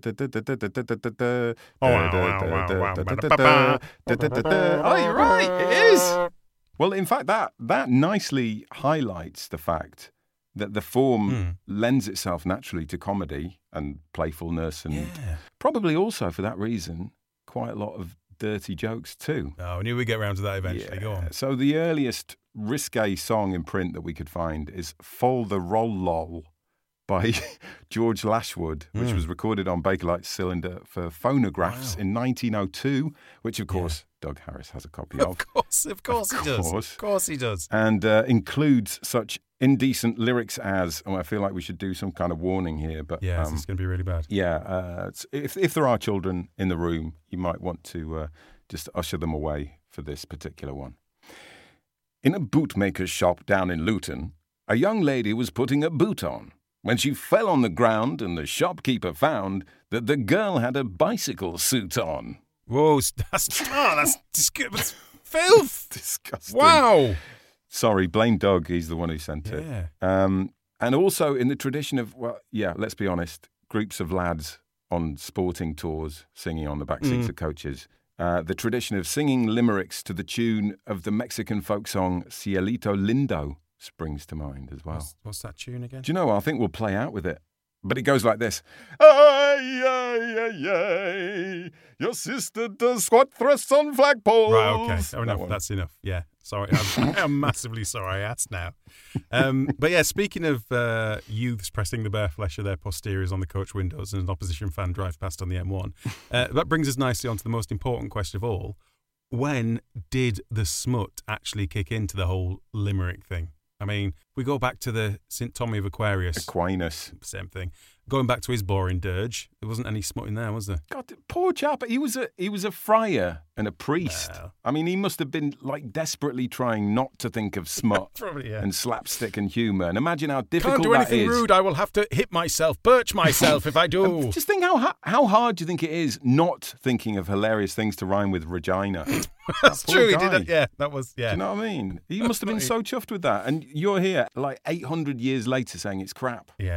Oh, you're right, it is. Well, in fact, that that nicely highlights the fact that the form Hmm. lends itself naturally to comedy and playfulness, and Yeah. probably also for that reason, quite a lot of dirty jokes too. Oh, I knew we'd get around to that eventually. Go on. So the earliest risque song in print that we could find is "Fol the Roll Lol" by George Lashwood, which Mm. was recorded on Bakelite cylinder for phonographs Wow. in nineteen oh two, which of Yeah. course Doug Harris has a copy Of of, course, of course Of he does. course. Of course he does. and uh, includes such indecent lyrics as, oh, I feel like we should do some kind of warning here, but Yeah, um, it's going to be really bad. yeah, uh, it's- if if there are children in the room, you might want to uh, just usher them away for this particular one. In a bootmaker's shop down in Luton, a young lady was putting a boot on when she fell on the ground, and the shopkeeper found that the girl had a bicycle suit on. Whoa, that's oh, that's disgusting. That's filth. Disgusting. Wow. Sorry, blame Doug. He's the one who sent it. Yeah. Um, and also in the tradition of, well, yeah, let's be honest, groups of lads on sporting tours singing on the back seats Mm. of coaches. Uh, the tradition of singing limericks to the tune of the Mexican folk song Cielito Lindo springs to mind as well. What's, what's that tune again? Do you know, I think we'll play out with it. But it goes like this. Ay, ay, ay, ay. Your sister does squat thrusts on flagpoles. Right, okay. Oh, That enough. one. That's enough. Yeah. Sorry. I'm, I'm massively sorry I asked now. Um, but yeah, speaking of uh, youths pressing the bare flesh of their posteriors on the coach windows and an opposition fan drives past on the M one, uh, that brings us nicely on to the most important question of all. When did the smut actually kick into the whole limerick thing? I mean, we go back to the Saint Tommy of Aquarius. Aquinas. Same thing. Going back to his boring dirge, there wasn't any smut in there, was there? God, poor chap. He was a he was a friar and a priest. Well. I mean, he must have been like desperately trying not to think of smut Probably, yeah. and slapstick and humour. And imagine how difficult Can't do that anything is. rude. I will have to hit myself, birch myself if I do. Just think how ha- how hard do you think it is not thinking of hilarious things to rhyme with Regina? That's poor true. He guy. did it. Yeah, that was yeah. Do you know what I mean? He must have been so chuffed with that. And you're here like eight hundred years later saying it's crap. Yeah.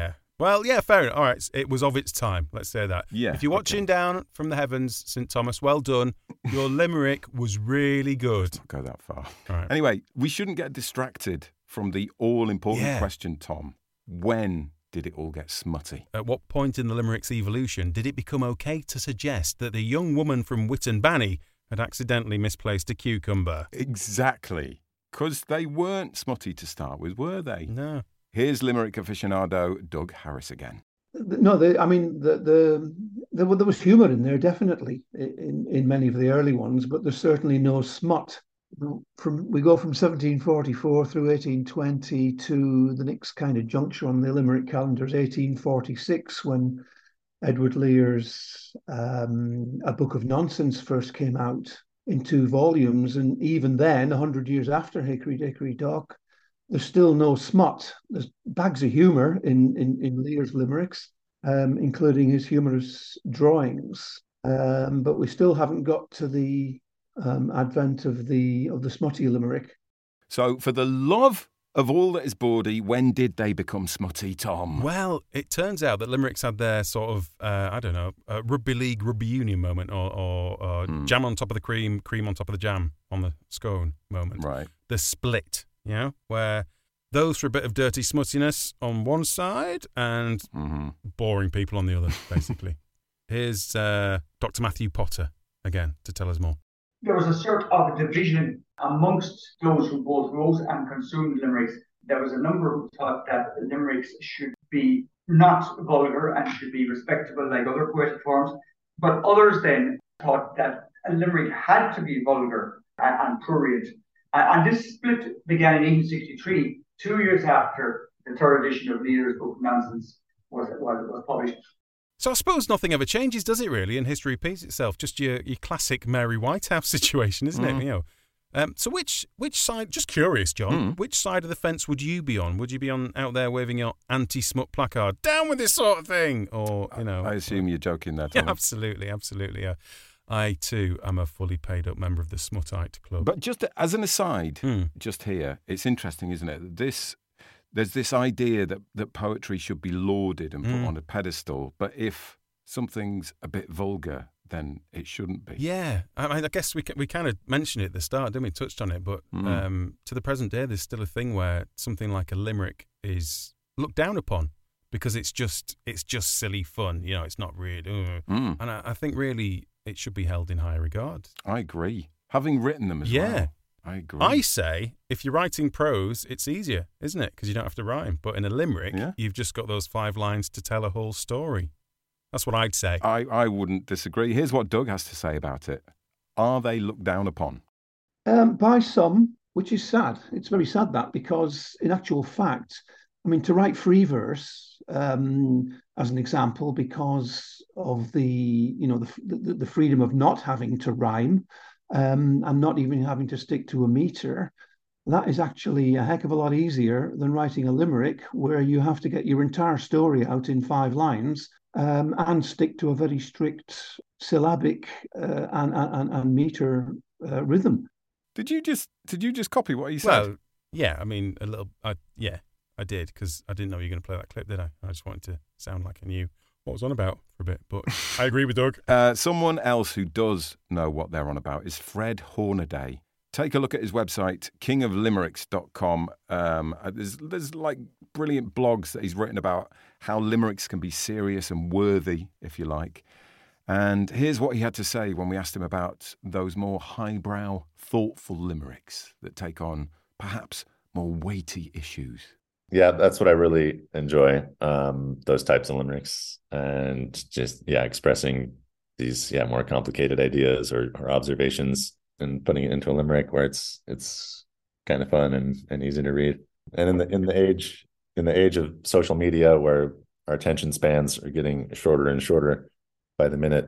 Well, yeah, fair enough. All right, it was of its time. Let's say that. Yeah. If you're watching okay. down from the heavens, Saint Thomas, well done. Your limerick was really good. Don't go that far. All right. Anyway, we shouldn't get distracted from the all-important Yeah. question, Tom. When did it all get smutty? At what point in the limerick's evolution did it become okay to suggest that the young woman from Witton Banny had accidentally misplaced a cucumber? Exactly. Because they weren't smutty to start with, were they? No. Here's limerick aficionado Doug Harris again. No, the, I mean, the, the, the, there was humour in there, definitely, in, in many of the early ones, but there's certainly no smut. From we go from seventeen forty-four through eighteen twenty to the next kind of juncture on the Limerick calendar is eighteen forty-six, when Edward Lear's um, A Book of Nonsense first came out in two volumes. And even then, one hundred years after Hickory Dickory Dock, there's still no smut. There's bags of humour in, in, in Lear's limericks, um, including his humorous drawings. Um, but we still haven't got to the um, advent of the of the smutty limerick. So, for the love of all that is bawdy, when did they become smutty, Tom? Well, it turns out that limericks had their sort of, uh, I don't know, uh, rugby league, rugby union moment, or, or, or Mm. jam on top of the cream, cream on top of the jam on the scone moment. Right. The split, you know, where those for a bit of dirty smuttiness on one side and Mm-hmm. boring people on the other, basically. Here's uh, Doctor Matthew Potter again to tell us more. There was a sort of division amongst those who both wrote and consumed limericks. There was a number who thought that limericks should be not vulgar and should be respectable like other poetic forms. But others then thought that a limerick had to be vulgar and, and prurient. And, and this split began in eighteen sixty-three, two years after the third edition of Lear's Book of Nonsense was, was, was published. So I suppose nothing ever changes, does it really? And history repeats itself. Just your, your classic Mary Whitehouse situation, isn't Mm. it? You know. Um, so which which side? Just curious, John. Mm. Which side of the fence would you be on? Would you be on out there waving your anti-smut placard, down with this sort of thing, or you know? I assume you're joking there, Yeah, Tom. absolutely, absolutely. Yeah. I too am a fully paid up member of the Smutite Club. But just as an aside, Hmm. just here, it's interesting, isn't it? This there's this idea that, that poetry should be lauded and put Mm. on a pedestal, but if something's a bit vulgar, then it shouldn't be. Yeah, I, mean, I guess we we kind of mentioned it at the start, didn't we? Touched on it, but Mm. um, to the present day, there's still a thing where something like a limerick is looked down upon because it's just it's just silly fun. You know, it's not really. Uh, Mm. and I, I think really it should be held in high regard. I agree. Having written them as Yeah. well. I agree. I say if you're writing prose, it's easier, isn't it? Because you don't have to rhyme. But in a limerick, Yeah. you've just got those five lines to tell a whole story. That's what I'd say. I, I wouldn't disagree. Here's what Doug has to say about it. Are they looked down upon? Um, by some, which is sad. It's very sad that, because in actual fact, I mean, to write free verse, um, as an example, because of the, you know, the, the, the freedom of not having to rhyme um, and not even having to stick to a meter, that is actually a heck of a lot easier than writing a limerick where you have to get your entire story out in five lines um, and stick to a very strict syllabic uh, and, and, and meter uh, rhythm. Did you just did you just copy what he said? Well, yeah, I mean, a little, I, yeah, I did, because I didn't know you were going to play that clip, did I? I just wanted to sound like I knew what was on about for a bit, but I agree with Doug. Uh, someone else who does know what they're on about is Fred Hornaday. Take a look at his website, king of limericks dot com. Um, there's, there's like brilliant blogs that he's written about how limericks can be serious and worthy, if you like. And here's what he had to say when we asked him about those more highbrow, thoughtful limericks that take on perhaps more weighty issues. Yeah, that's what I really enjoy, um, those types of limericks, and just, yeah, expressing these, yeah, more complicated ideas or, or observations and putting it into a limerick where it's it's kind of fun and, and easy to read. And in the in the age in the age of social media, where our attention spans are getting shorter and shorter by the minute,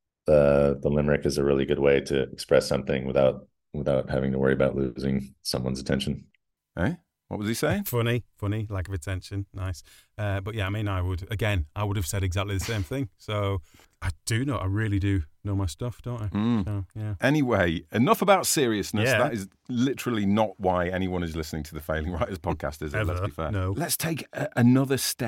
the the limerick is a really good way to express something without without having to worry about losing someone's attention. Eh? What was he saying? Funny, funny, lack of attention, nice. Uh, but yeah, I mean, I would, again, I would have said exactly the same thing. So I do know, I really do know my stuff, don't I? Mm. So, yeah. Anyway, enough about seriousness. Yeah. That is literally not why anyone is listening to the Failing Writers podcast, is it? Ever. Let's be fair. No. Let's take a- another step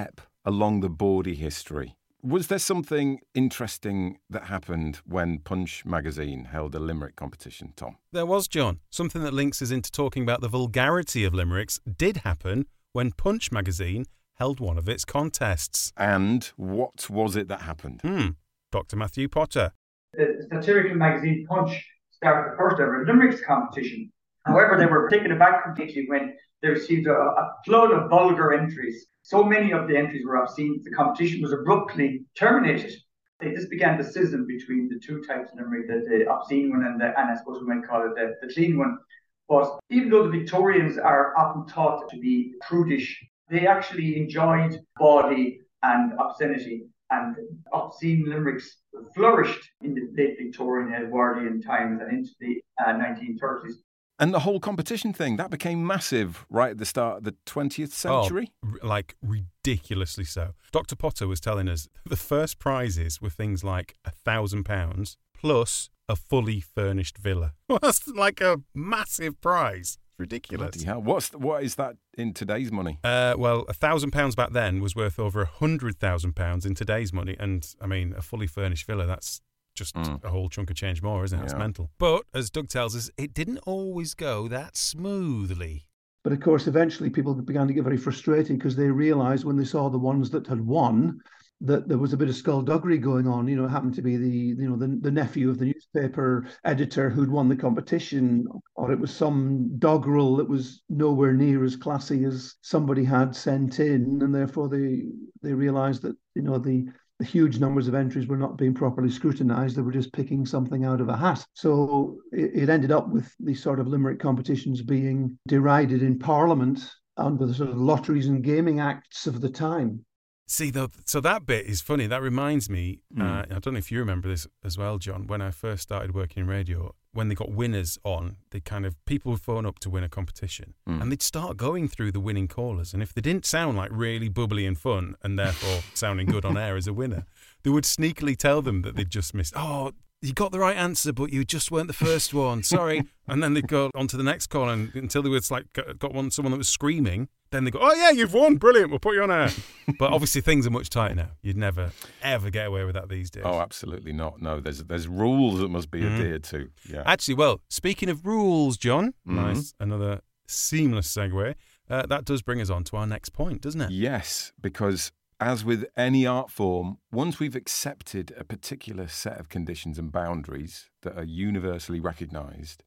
along the bawdy history. Was there something interesting that happened when Punch magazine held a limerick competition, Tom? There was, John. Something that links us into talking about the vulgarity of limericks did happen when Punch magazine held one of its contests. And what was it that happened? Hmm. Doctor Matthew Potter. The satirical magazine Punch started the first ever limericks competition. However, they were taken aback completely when they received a, a flood of vulgar entries. So many of the entries were obscene, the competition was abruptly terminated. This began the schism between the two types of limerick, the, the obscene one and, the, and I suppose we might call it the, the clean one. But even though the Victorians are often thought to be prudish, they actually enjoyed bawdy and obscenity, and obscene limericks flourished in the late Victorian Edwardian times and into the uh, nineteen thirties. And the whole competition thing, that became massive right at the start of the twentieth century? Oh, like ridiculously so. Doctor Potter was telling us the first prizes were things like a thousand pounds plus a fully furnished villa. That's like a massive prize. Ridiculous. Bloody hell. What's, what is that in today's money? Uh, well, a thousand pounds back then was worth over a hundred thousand pounds in today's money. And I mean, a fully furnished villa, that's just mm. a whole chunk of change more, isn't it? It's yeah. mental. But as Doug tells us, it didn't always go that smoothly. But of course, eventually people began to get very frustrated because they realised when they saw the ones that had won that there was a bit of skullduggery going on. You know, it happened to be the you know the, the nephew of the newspaper editor who'd won the competition, or it was some doggerel that was nowhere near as classy as somebody had sent in, and therefore they they realised that you know the The huge numbers of entries were not being properly scrutinised. They were just picking something out of a hat. So it, it ended up with these sort of limerick competitions being derided in Parliament under the sort of Lotteries and Gaming Acts of the time. See, though, so that bit is funny. That reminds me, Mm. uh, I don't know if you remember this as well, John, when I first started working in radio, when they got winners on, they kind of, people would phone up to win a competition Mm. and they'd start going through the winning callers. And if they didn't sound like really bubbly and fun and therefore sounding good on air as a winner, they would sneakily tell them that they'd just missed, oh, you got the right answer, but you just weren't the first one. Sorry. And then they'd go on to the next call and until they was like, got one, someone that was screaming. Then they go, oh, yeah, you've won. Brilliant. We'll put you on air. But obviously things are much tighter now. You'd never, ever get away with that these days. Oh, absolutely not. No, there's there's rules that must be Mm. adhered to. Yeah. Actually, well, speaking of rules, John, Mhm. nice, another seamless segue. Uh, that does bring us on to our next point, doesn't it? Yes, because as with any art form, once we've accepted a particular set of conditions and boundaries that are universally recognised,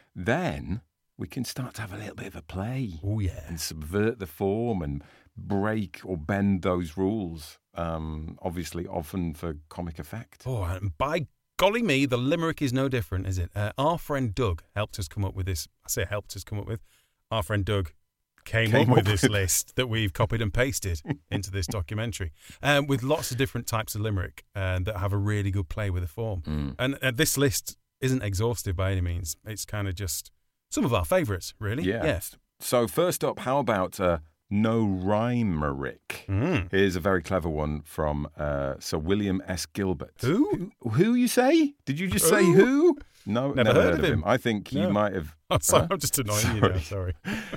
then we can start to have a little bit of a play. Oh, yeah. And subvert the form and break or bend those rules, um, obviously often for comic effect. Oh, and by golly me, the limerick is no different, is it? Uh, our friend Doug helped us come up with this. I say helped us come up with. Our friend Doug came, Came up with up this with- list that we've copied and pasted into this documentary um, with lots of different types of limerick uh, that have a really good play with the form. Mm. And uh, this list isn't exhaustive by any means. It's kind of just some of our favourites, really. Yeah. Yes. So first up, how about uh, no rhymerick? Mm. Here's a very clever one from uh, Sir William S. Gilbert. Who? Who, who you say? Did you just say Who? who? No, Never heard of him. I think you No. might have. I'm sorry, Huh? I'm just annoying you now. Sorry.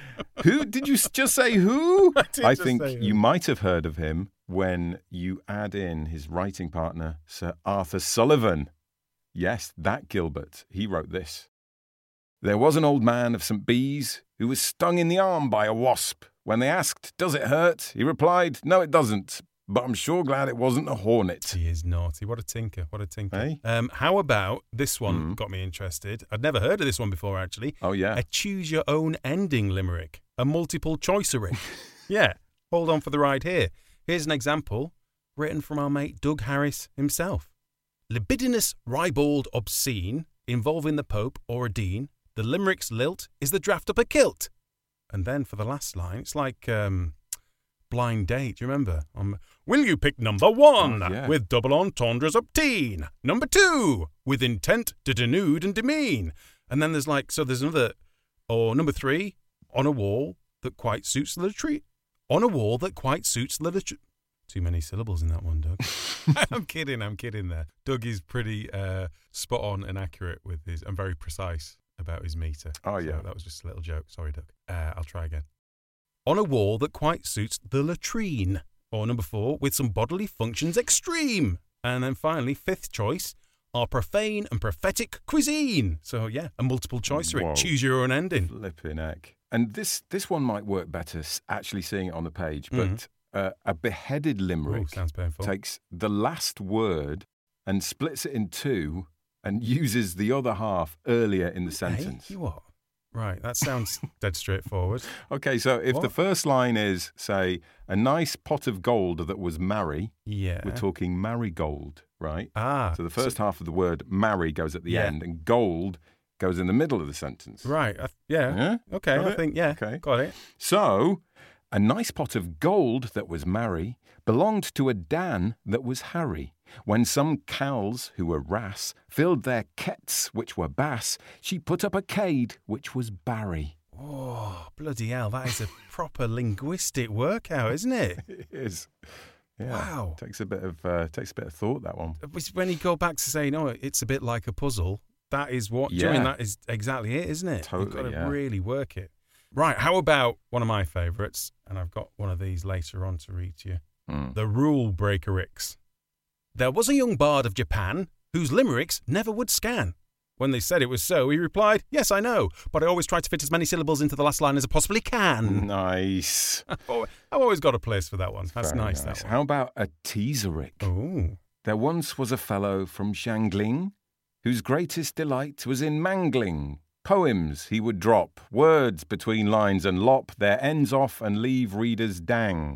Who did you s- just say? Who? I did I just think say who. you might have heard of him when you add in his writing partner, Sir Arthur Sullivan. Yes, that Gilbert. He wrote this. There was an old man of Saint Bees who was stung in the arm by a wasp. When they asked, does it hurt? He replied, no, it doesn't. But I'm sure glad it wasn't a hornet. He is naughty. What a tinker. What a tinker. Hey? Um, how about this one Mm. got me interested. I'd never heard of this one before, actually. Oh, yeah. A choose your own ending limerick. A multiple choicerick. Yeah. Hold on for the ride here. Here's an example written from our mate Doug Harris himself. Libidinous, ribald, obscene, involving the Pope or a Dean. The limerick's lilt is the draft up a kilt. And then for the last line, it's like um, Blind Date. Do you remember? Um, Will you pick number one Oh, yeah. with double entendres obteen? Number two with intent to denude and demean. And then there's like, so there's another, or number three, on a wall that quite suits the tree. On a wall that quite suits the tree. Too many syllables in that one, Doug. I'm kidding, I'm kidding there. Doug is pretty uh, spot on and accurate with his, and very precise about his meter. Oh, yeah. So that was just a little joke. Sorry, Doug. Uh, I'll try again. On a wall that quite suits the latrine. Or number four, with some bodily functions extreme. And then finally, fifth choice, are profane and prophetic cuisine. So yeah, a multiple choice. Rick. Choose your own ending. Flipping heck. And this this one might work better s- actually seeing it on the page, but Mm-hmm. uh, a beheaded limerick Ooh, sounds painful. takes the last word and splits it in two and uses the other half earlier in the sentence. Hey, you what? Right, that sounds dead straightforward. Okay, so if the What? first line is, say, a nice pot of gold that was marry, Yeah. we're talking marigold, right? Ah. So the first half of the word marry goes at the Yeah. end and gold goes in the middle of the sentence. Right. I, yeah. Yeah? Okay, Got I it? think, yeah. Okay. Got it. So, a nice pot of gold that was marry belonged to a Dan that was Harry. When some cows who were wrasse filled their kets, which were bass, she put up a cade, which was Barry. Oh, bloody hell. That is a proper linguistic workout, isn't it? It is. Yeah. Wow. Takes a bit of uh, takes a bit of thought, that one. Which, when you go back to saying, oh, it's a bit like a puzzle, that is what, do you know what I mean, Yeah. that is exactly it, isn't it? Totally, You've got to yeah. really work it. Right, how about one of my favourites, and I've got one of these later on to read to you. Mm. The Rule Breakericks. There was a young bard of Japan whose limericks never would scan. When they said it was so, he replied, yes, I know, but I always try to fit as many syllables into the last line as I possibly can. Nice. I've always, I've always got a place for that one. That's Very nice, that one. How about a teaserick? Oh. There once was a fellow from Shangling whose greatest delight was in mangling. Poems he would drop, words between lines and lop their ends off and leave readers dang.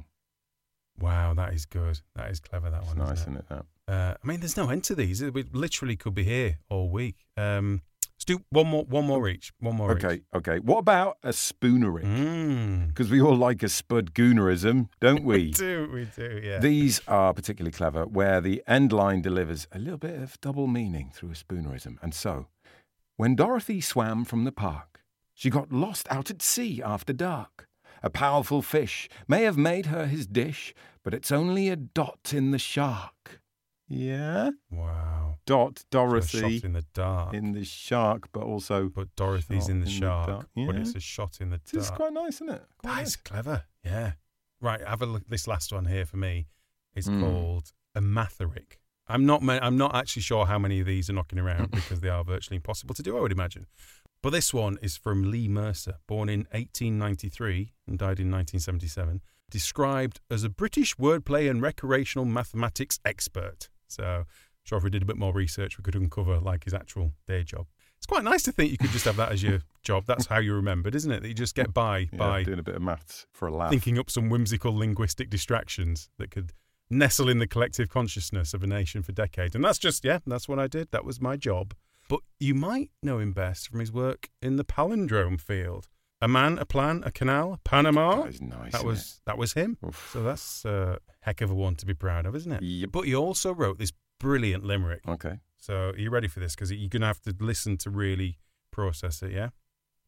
Wow, that is good. That is clever, that It's one. nice, isn't it? isn't it, that? Uh, I mean, there's no end to these. We literally could be here all week. Um, let's do one more, one more each. One more Okay, each. okay. What about a spoonerick? Mm. Because we all like a spud goonerism, don't We we? do, we do, yeah. These are particularly clever, where the end line delivers a little bit of double meaning through a spoonerism. And so, when Dorothy swam from the park, she got lost out at sea after dark. A powerful fish may have made her his dish, but it's only a dot in the shark. Yeah? Wow. Dot, So a Dorothy shot in the dark. in the shark, but also... But Dorothy's shot in the in the shark. dark. But Yeah. it's a shot in the This is dark. quite nice, isn't it? Quite That nice. is clever. Yeah. Right. Have a look. This last one here for me is Mm. called a matherick. I'm not. ma- I'm not actually sure how many of these are knocking around because they are virtually impossible to do, I would imagine. But this one is from Lee Mercer, born in eighteen ninety-three and died in nineteen seventy-seven. Described as a British wordplay and recreational mathematics expert. So, I'm sure if we did a bit more research, we could uncover like his actual day job. It's quite nice to think you could just have that as your job. That's how you're remembered, isn't it? That you just get by Yeah, by doing a bit of maths for a laugh. thinking up some whimsical linguistic distractions that could nestle in the collective consciousness of a nation for decades. And that's just, yeah, that's what I did. That was my job. But you might know him best from his work in the palindrome field. A man, a plan, a canal, Panama. That is nice. That isn't was that was him. it? Oof. So that's a heck of a one to be proud of, isn't it? Yep. But he also wrote this brilliant limerick. Okay. So are you ready for this? Because you're going to have to listen to really process it, yeah?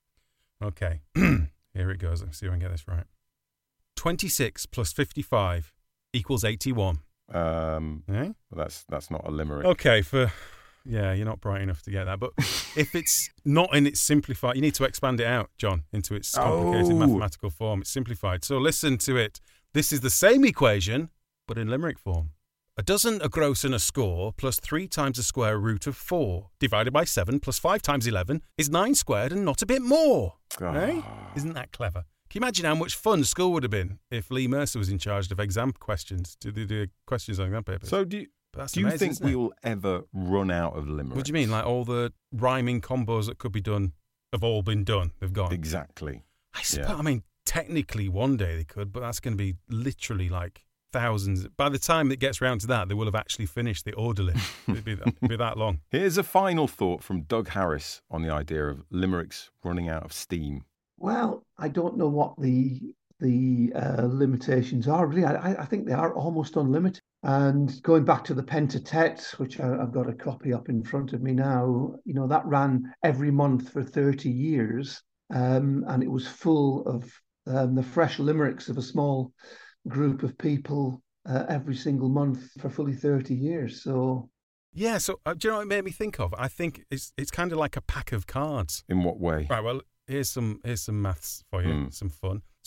Okay. Here it goes. Let's see if I can get this right. twenty-six plus fifty-five equals eighty-one. Um, Eh? well, that's that's not a limerick. Okay, for... Yeah, you're not bright enough to get that. But if it's not in its simplified... You need to expand it out, John, into its complicated Oh. mathematical form. It's simplified. So listen to it. This is the same equation, but in limerick form. A dozen, a gross, and a score, plus three times the square root of four, divided by seven, plus five times eleven, is nine squared and not a bit more. Ah. Eh? Isn't that clever? Can you imagine how much fun school would have been if Lee Mercer was in charge of exam questions, to do the questions on exam papers? So do you, But that's do you amazing, think isn't it? we will ever run out of limericks? What do you mean? Like all the rhyming combos that could be done have all been done? They've gone. Exactly. I suppose. Yeah. I mean, technically one day they could, but that's going to be literally like thousands. By the time it gets round to that, they will have actually finished the order list. It'd be that, it'd be that long. Here's a final thought from Doug Harris on the idea of limericks running out of steam. Well, I don't know what the the uh, limitations are really. I, I think they are almost unlimited. And going back to the Pentatet, which I, I've got a copy up in front of me now, you know, that ran every month for thirty years, um, and it was full of um, the fresh limericks of a small group of people uh, every single month for fully thirty years. So. Yeah, so uh, do you know what it made me think of? I think it's it's kind of like a pack of cards. In what way? Right, well, here's some here's some maths for you, Mm. some fun.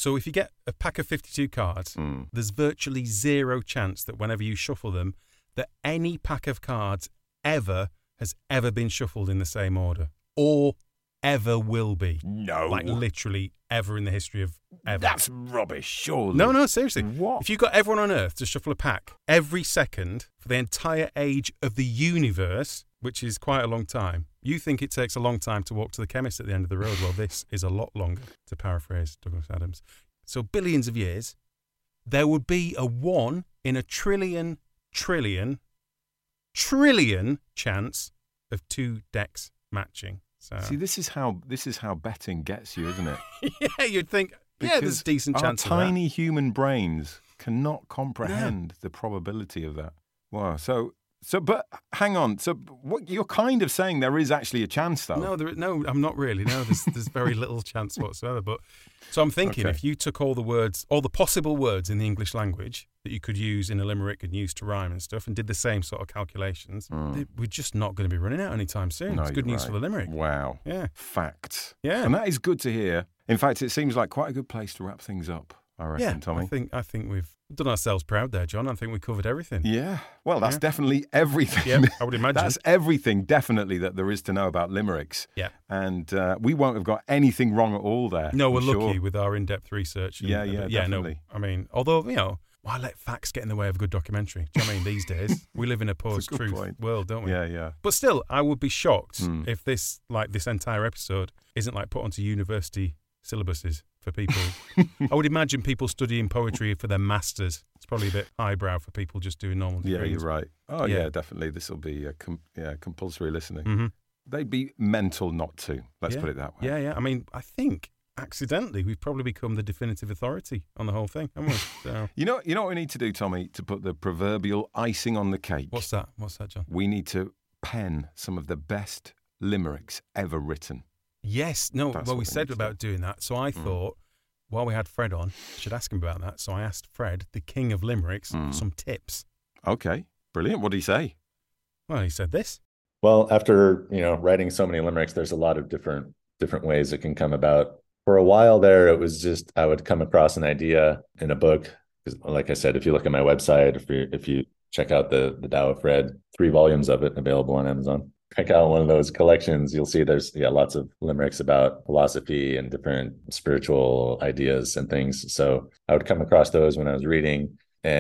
So if you get a pack of fifty-two cards, Mm. there's virtually zero chance that whenever you shuffle them, that any pack of cards ever has ever been shuffled in the same order or ever will be. No. Like literally ever in the history of ever. That's rubbish, surely. No, no, seriously. What? If you got everyone on Earth to shuffle a pack every second for the entire age of the universe, which is quite a long time, you think it takes a long time to walk to the chemist at the end of the road. Well, this is a lot longer, to paraphrase Douglas Adams. So billions of years, there would be a one in a trillion, trillion, trillion chance of two decks matching. So See, this is how this is how betting gets you, isn't it? yeah, you'd think, yeah, there's a decent our chance of tiny human brains cannot comprehend the probability of that. Wow. So, so, but hang on. So, what you're kind of saying there is actually a chance, though. that. No, there, no, I'm not really. No, there's there's very little chance whatsoever. But so I'm thinking, Okay. if you took all the words, all the possible words in the English language that you could use in a limerick and use to rhyme and stuff, and did the same sort of calculations, they- we're just not going to be running out anytime soon. Hmm. No, it's good you're news right. for the limerick. Wow. Yeah. Facts. Yeah. And that is good to hear. In fact, it seems like quite a good place to wrap things up, I reckon, Yeah, Tommy. I think I think we've done ourselves proud there, John. I think we covered everything. Yeah. Well, that's Yeah. definitely everything. Yeah, I would imagine. That's everything, definitely, that there is to know about limericks. Yeah. And uh, we won't have got anything wrong at all there. No, we're I'm lucky sure. with our in-depth research. and- Yeah, and- yeah, yeah. definitely. No, I mean, although you know, why let facts get in the way of a good documentary? Do you know what I mean? These days, we live in a That's a good post-truth point. world, don't we? Yeah, yeah. But still, I would be shocked Hmm. if this, like this entire episode, isn't like put onto university syllabuses for people. I would imagine people studying poetry for their masters. It's probably a bit highbrow for people just doing normal Yeah, degrees. you're right. Oh, Yeah. yeah, definitely. This will be uh, com- yeah compulsory listening. Mm-hmm. They'd be mental not to. Let's Yeah. put it that way. Yeah, yeah. I mean, I think accidentally we've probably become the definitive authority on the whole thing, haven't we? So, You know, you know what we need to do, Tommy, to put the proverbial icing on the cake. what's that? What's that, John? We need to pen some of the best limericks ever written. Yes. No, That's well, what we we said need to do. about doing that. So I thought, while we had Fred on, I should ask him about that. So I asked Fred, the king of limericks, Mm. some tips. Okay, brilliant. What do you say? Well, he said this. Well, after, you know, writing so many limericks, there's a lot of different different ways it can come about. For a while there, it was just I would come across an idea in a book. Because, like I said, if you look at my website, if you if you check out the the Tao of Fred, three volumes of it available on Amazon. Check out one of those collections. You'll see there's yeah lots of limericks about philosophy and different spiritual ideas and things. So I would come across those when I was reading,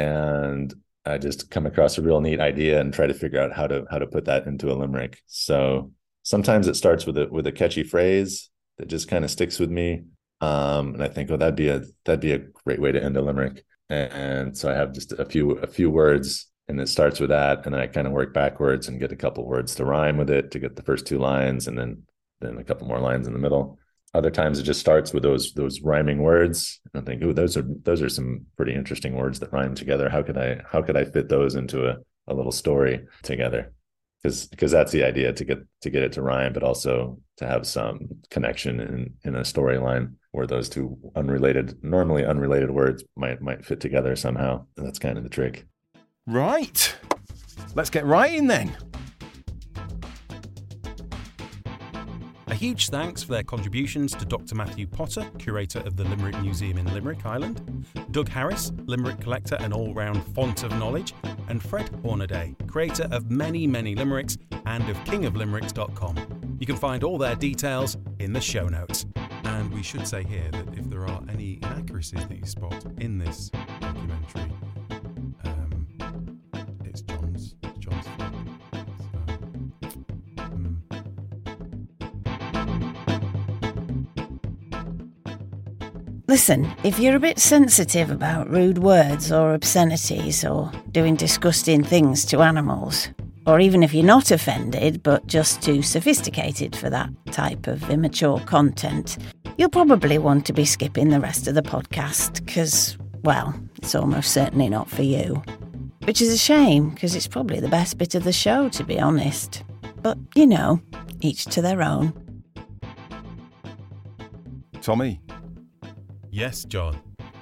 and I just come across a real neat idea and try to figure out how to how to put that into a limerick. So sometimes it starts with a with a catchy phrase that just kind of sticks with me, um, and I think, oh, that'd be a that'd be a great way to end a limerick. And, and so I have just a few a few words, and it starts with that, and then I kind of work backwards and get a couple words to rhyme with it to get the first two lines, and then then a couple more lines in the middle. Other times it just starts with those those rhyming words, and I think, oh, those are those are some pretty interesting words that rhyme together. How could I how could I fit those into a, a little story together? Because because that's the idea, to get to get it to rhyme, but also to have some connection in in a storyline where those two unrelated, normally unrelated words might might fit together somehow. And that's kind of the trick. Right. Let's get right in then. A huge thanks for their contributions to Doctor Matthew Potter, curator of the Limerick Museum in Limerick, Ireland, Doug Harris, Limerick collector and all-round font of knowledge, and Fred Hornaday, creator of many, many limericks and of king of limericks dot com. You can find all their details in the show notes. And we should say here that if there are any inaccuracies that you spot in this documentary, um, it's John's, it's John's fault. So, mm. Listen, if you're a bit sensitive about rude words or obscenities or doing disgusting things to animals, or even if you're not offended but just too sophisticated for that type of immature content, you'll probably want to be skipping the rest of the podcast because, well, it's almost certainly not for you. Which is a shame, because it's probably the best bit of the show, to be honest. But, you know, each to their own. Tommy, Yes, John.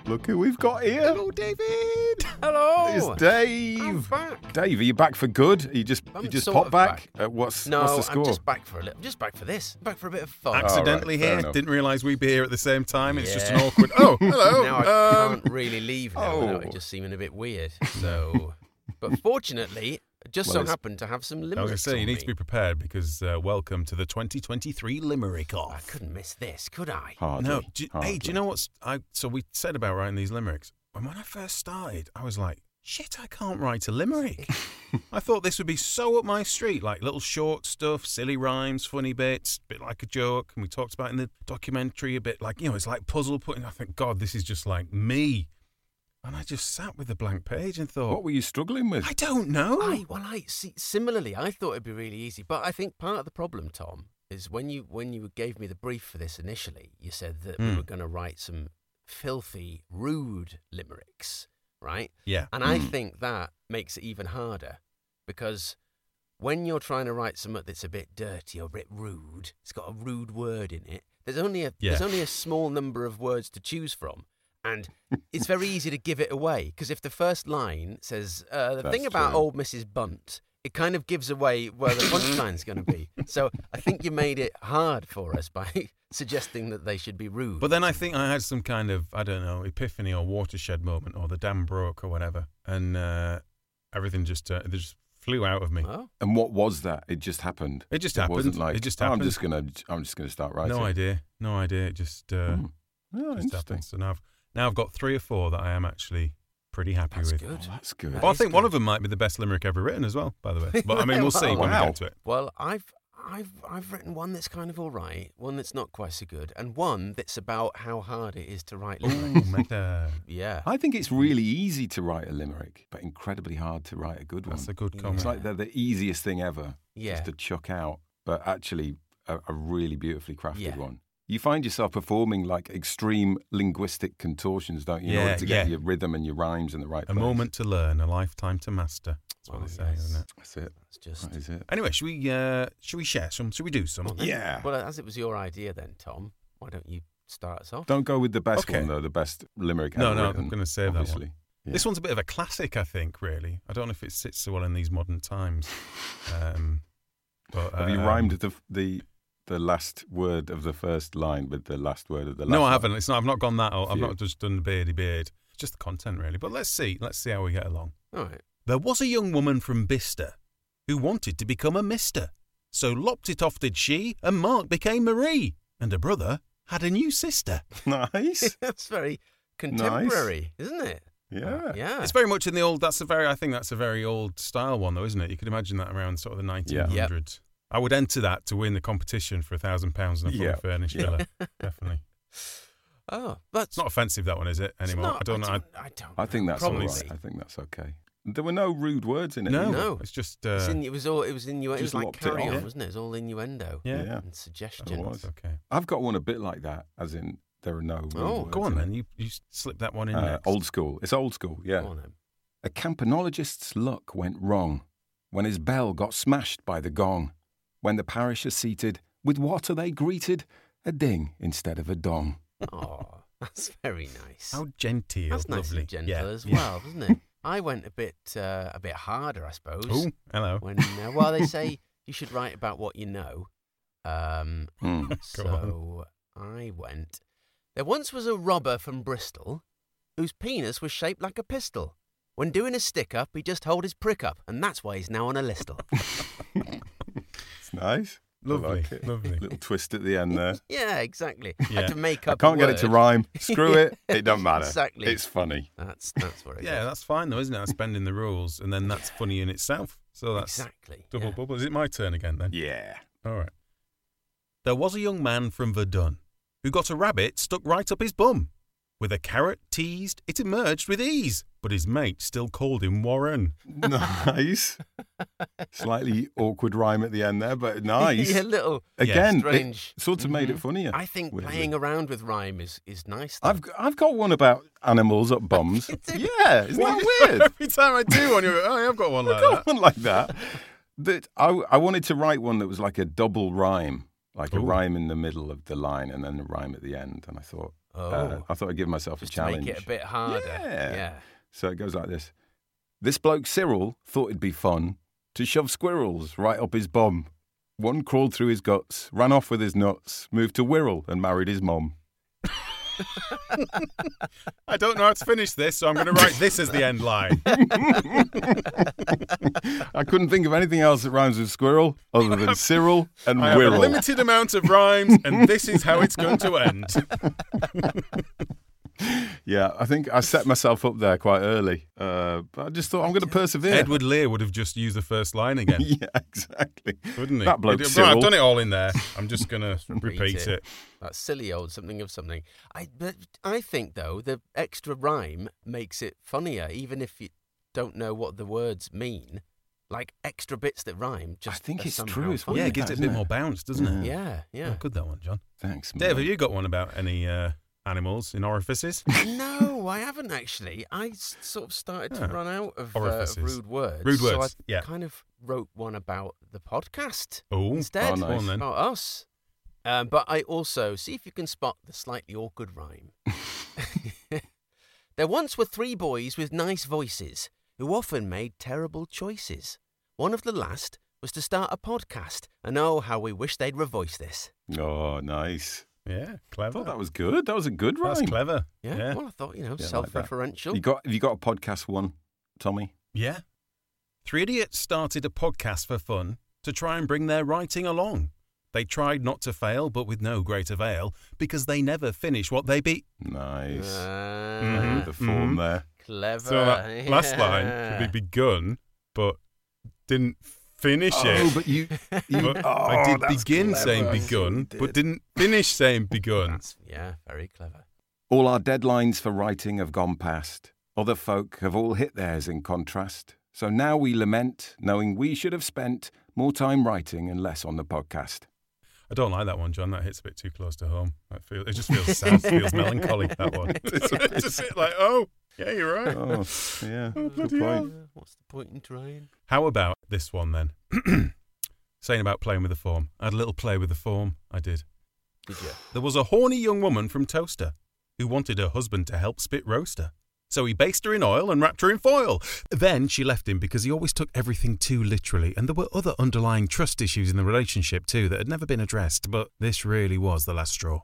Look who we've got here. Hello, David. Hello. It's Dave. I'm back. Dave, are you back for good? Are you just I'm you just sort pop of back? back. Uh, what's No, what's the score? I'm just back for a little. I'm just back for this. I'm back for a bit of fun. Accidentally Oh, right, fair here. enough. Didn't realise we'd be here at the same time. It's just an Yeah. awkward. Oh, hello. Now I Um, can't really leave now oh. without it just seeming a bit weird. So, but fortunately, it just Well, so it's- happened to have some I was limericks going to say, you on need me. to be prepared because uh, welcome to the twenty twenty-three Limerick I Off. couldn't miss this, could I? Hardly. No, do, you- hey, Hardly. do you know what's I? So we said about writing these limericks, and when I first started, I was like, "Shit, I can't write a limerick." I thought this would be so up my street, like little short stuff, silly rhymes, funny bits, bit like a joke. And we talked about in the documentary a bit like you know, it's like puzzle putting. I think, God, this is just like me. And I just sat with the blank page and thought, What were you struggling with? I don't know. I well, I see. Similarly, I thought it'd be really easy, but I think part of the problem, Tom, is when you when you gave me the brief for this initially, you said that we Mm. were going to write some filthy, rude limericks, right? yeah. And I think that makes it even harder because when you're trying to write something that's a bit dirty or a bit rude, it's got a rude word in it. There's only a Yeah. there's only a small number of words to choose from. And it's very easy to give it away because if the first line says uh, the That's thing about true. old Missus Bunt, it kind of gives away where the punchline's going to be. So I think you made it hard for us by suggesting that they should be rude. But then I think I had some kind of, I don't know, epiphany or watershed moment or the dam broke or whatever. And uh, everything just, uh, it just flew out of me. Oh, And what was that? It just happened. It just It happened. wasn't like it just "Oh, happened. I'm just gonna I'm just gonna start writing. No idea. No idea. It just, uh, Hmm. Oh, just interesting. happened. So now I've, now I've got three or four that I am actually pretty happy that's with. good. Oh, that's good. That Well, I is think one good. of them might be the best limerick ever written as well, by the way. But I mean, we'll see Oh, when we wow. get to it. Well, I've I've I've written one that's kind of all right, one that's not quite so good, and one that's about how hard it is to write Ooh, limericks. meta. Yeah. I think it's really easy to write a limerick, but incredibly hard to write a good one. That's a good Yeah. comment. It's like they're the easiest thing ever Yeah. just to chuck out, but actually a, a really beautifully crafted Yeah. one. You find yourself performing like extreme linguistic contortions, don't you, in Yeah, order to get yeah. your rhythm and your rhymes in the right A place. moment to learn, a lifetime to master. That's what Oh, they say, yes. isn't it? That's it. It's just That is it. Anyway, should we uh, should we share some? Should we do some? Well, then- Yeah. Well, as it was your idea, then Tom, why don't you start us off? Don't go with the best Okay. one, though, the best limerick No, ever no, written, I'm going to save that obviously. one. Yeah. This one's a bit of a classic, I think. Really, I don't know if it sits so well in these modern times. Um, but, Have you um, rhymed the the the last word of the first line with the last word of the last No, I line? haven't. It's not. I've not gone that. I've Phew. not just done the beardy beard. It's just the content, really. But let's see. Let's see how we get along. All right. There was a young woman from Bicester who wanted to become a mister. So lopped it off did she, and Mark became Marie. And her brother had a new sister. Nice. That's very contemporary, isn't it? Yeah. Yeah. It's very much in the old. That's a very. I think that's a very old style one, though, isn't it? You could imagine that around sort of the nineteen hundreds. I would enter that to win the competition for a thousand pounds and a fully Yeah. furnished Yeah. villa. Definitely. Oh, that's It's not offensive, that one, is it? it's Anymore? not- I don't know. I- don't, I don't. I think that's all Probably. right. I think that's okay. There were no rude words in it. no, either. No. It's just. It's Uh, in, it was all. It was innuendo. It was Just like lopped it carry on, off. wasn't it? It was all innuendo yeah. Yeah. and It suggestion. was. That's okay. I've got one a bit like that, as in there are no rude Oh, words Go on in it. then. You you slip that one in Uh, next. old school. It's old school, yeah. Go on then. A campanologist's luck went wrong when his bell got smashed by the gong. When the parish are seated, with what are they greeted? A ding instead of a dong. Oh, that's very nice. How genteel, That's nice lovely. and gentle yeah. as yeah. well, isn't it? I went a bit uh, a bit harder, I suppose. Oh, hello. When uh, well, they say you should write about what you know. Um, Hmm. Go so I went. There once was a robber from Bristol whose penis was shaped like a pistol. When doing a stick up, he just hold his prick up, and that's why he's now on a listle. It's nice. I Lovely, like it. lovely. Little twist at the end there. Yeah, exactly. Yeah. Had to make I up. can't a get it to word. rhyme. Screw it. It don't matter. Exactly. It's funny. That's that's where it Yeah, goes. that's fine though, isn't it? That's bending the rules, and then that's funny in itself. So that's Exactly. double yeah. bubble. Is it my turn again then? Yeah. All right. There was a young man from Verdun who got a rabbit stuck right up his bum. With a carrot teased, it emerged with ease, but his mate still called him Warren. Nice. Slightly awkward rhyme at the end there, but nice. yeah, little Again, it strange. sort of made it Mhm. funnier. I think weirdly. playing around with rhyme is, is nice. though. I've g- I've got one about animals up bums. You do? Yeah, isn't that weird? Every time I do one, you go, oh, yeah, I've got one like I've got that. one like that. That I I wanted to write one that was like a double rhyme, like a Ooh. rhyme in the middle of the line and then a rhyme at the end. And I thought, Oh. Uh, I thought I'd give myself Just a to challenge. make it a bit harder. Yeah. Yeah. So it goes like this. This bloke Cyril thought it'd be fun to shove squirrels right up his bum. One crawled through his guts, ran off with his nuts, moved to Wirral and married his mum. I don't know how to finish this, so I'm going to write this as the end line. I couldn't think of anything else that rhymes with squirrel other than Cyril and I have a Wirral. limited amount of rhymes, and this is how it's going to end. Yeah, I think I set myself up there quite early. Uh, but I just thought I'm going to persevere. Edward Lear would have just used the first line again. Yeah, exactly. Wouldn't he? That bloke He'd- right, Cyril. I've done it all in there. I'm just going to repeat it. That silly old something of something. I but I think though the extra rhyme makes it funnier, even if you don't know what the words mean. Like extra bits that rhyme. Just I think are it's somehow true as well. funny. Yeah, it gives it a bit more bounce, doesn't it? Yeah, yeah. Oh, good that one, John. Thanks, Dave, man. have you got one about any uh, animals in orifices? No, I haven't actually. I s- sort of started to Oh. run out of uh, Orifices. rude words. Rude So words, I yeah. kind of wrote one about the podcast Oh, instead. Oh, nice. Go on then. About us. Um, but I also, see if you can spot the slightly awkward rhyme. There once were three boys with nice voices who often made terrible choices. One of the last was to start a podcast, and oh, how we wish they'd revoice this. Oh, nice. Yeah, I clever. thought that was good. That was a good rhyme. That's clever. Yeah, Yeah. well, I thought, you know, Yeah, I like that. self-referential. You got? Have you got a podcast one, Tommy? Yeah. Three idiots started a podcast for fun to try and bring their writing along. They tried not to fail, but with no great avail, because they never finish what they be. Nice. Uh, Mhm. With the form Mhm. there. Clever. So that last line should be begun, but didn't finish Oh, it. but you. you But oh, I did that's begin clever. saying You begun, did. but didn't finish saying begun. That's, yeah, very clever. All our deadlines for writing have gone past. Other folk have all hit theirs in contrast. So now we lament, knowing we should have spent more time writing and less on the podcast. I don't like that one, John. That hits a bit too close to home. That feel, it just feels sad. It feels melancholy, that one. It's just like, oh, yeah, you're right. Oh, yeah. Oh, Good bloody hell. point. Uh, what's the point in trying? How about this one then? Saying about playing with the form. I had a little play with the form. I did. Did you? There was a horny young woman from Toaster who wanted her husband to help spit roaster. So he based her in oil and wrapped her in foil. Then she left him because he always took everything too literally, and there were other underlying trust issues in the relationship too that had never been addressed, but this really was the last straw.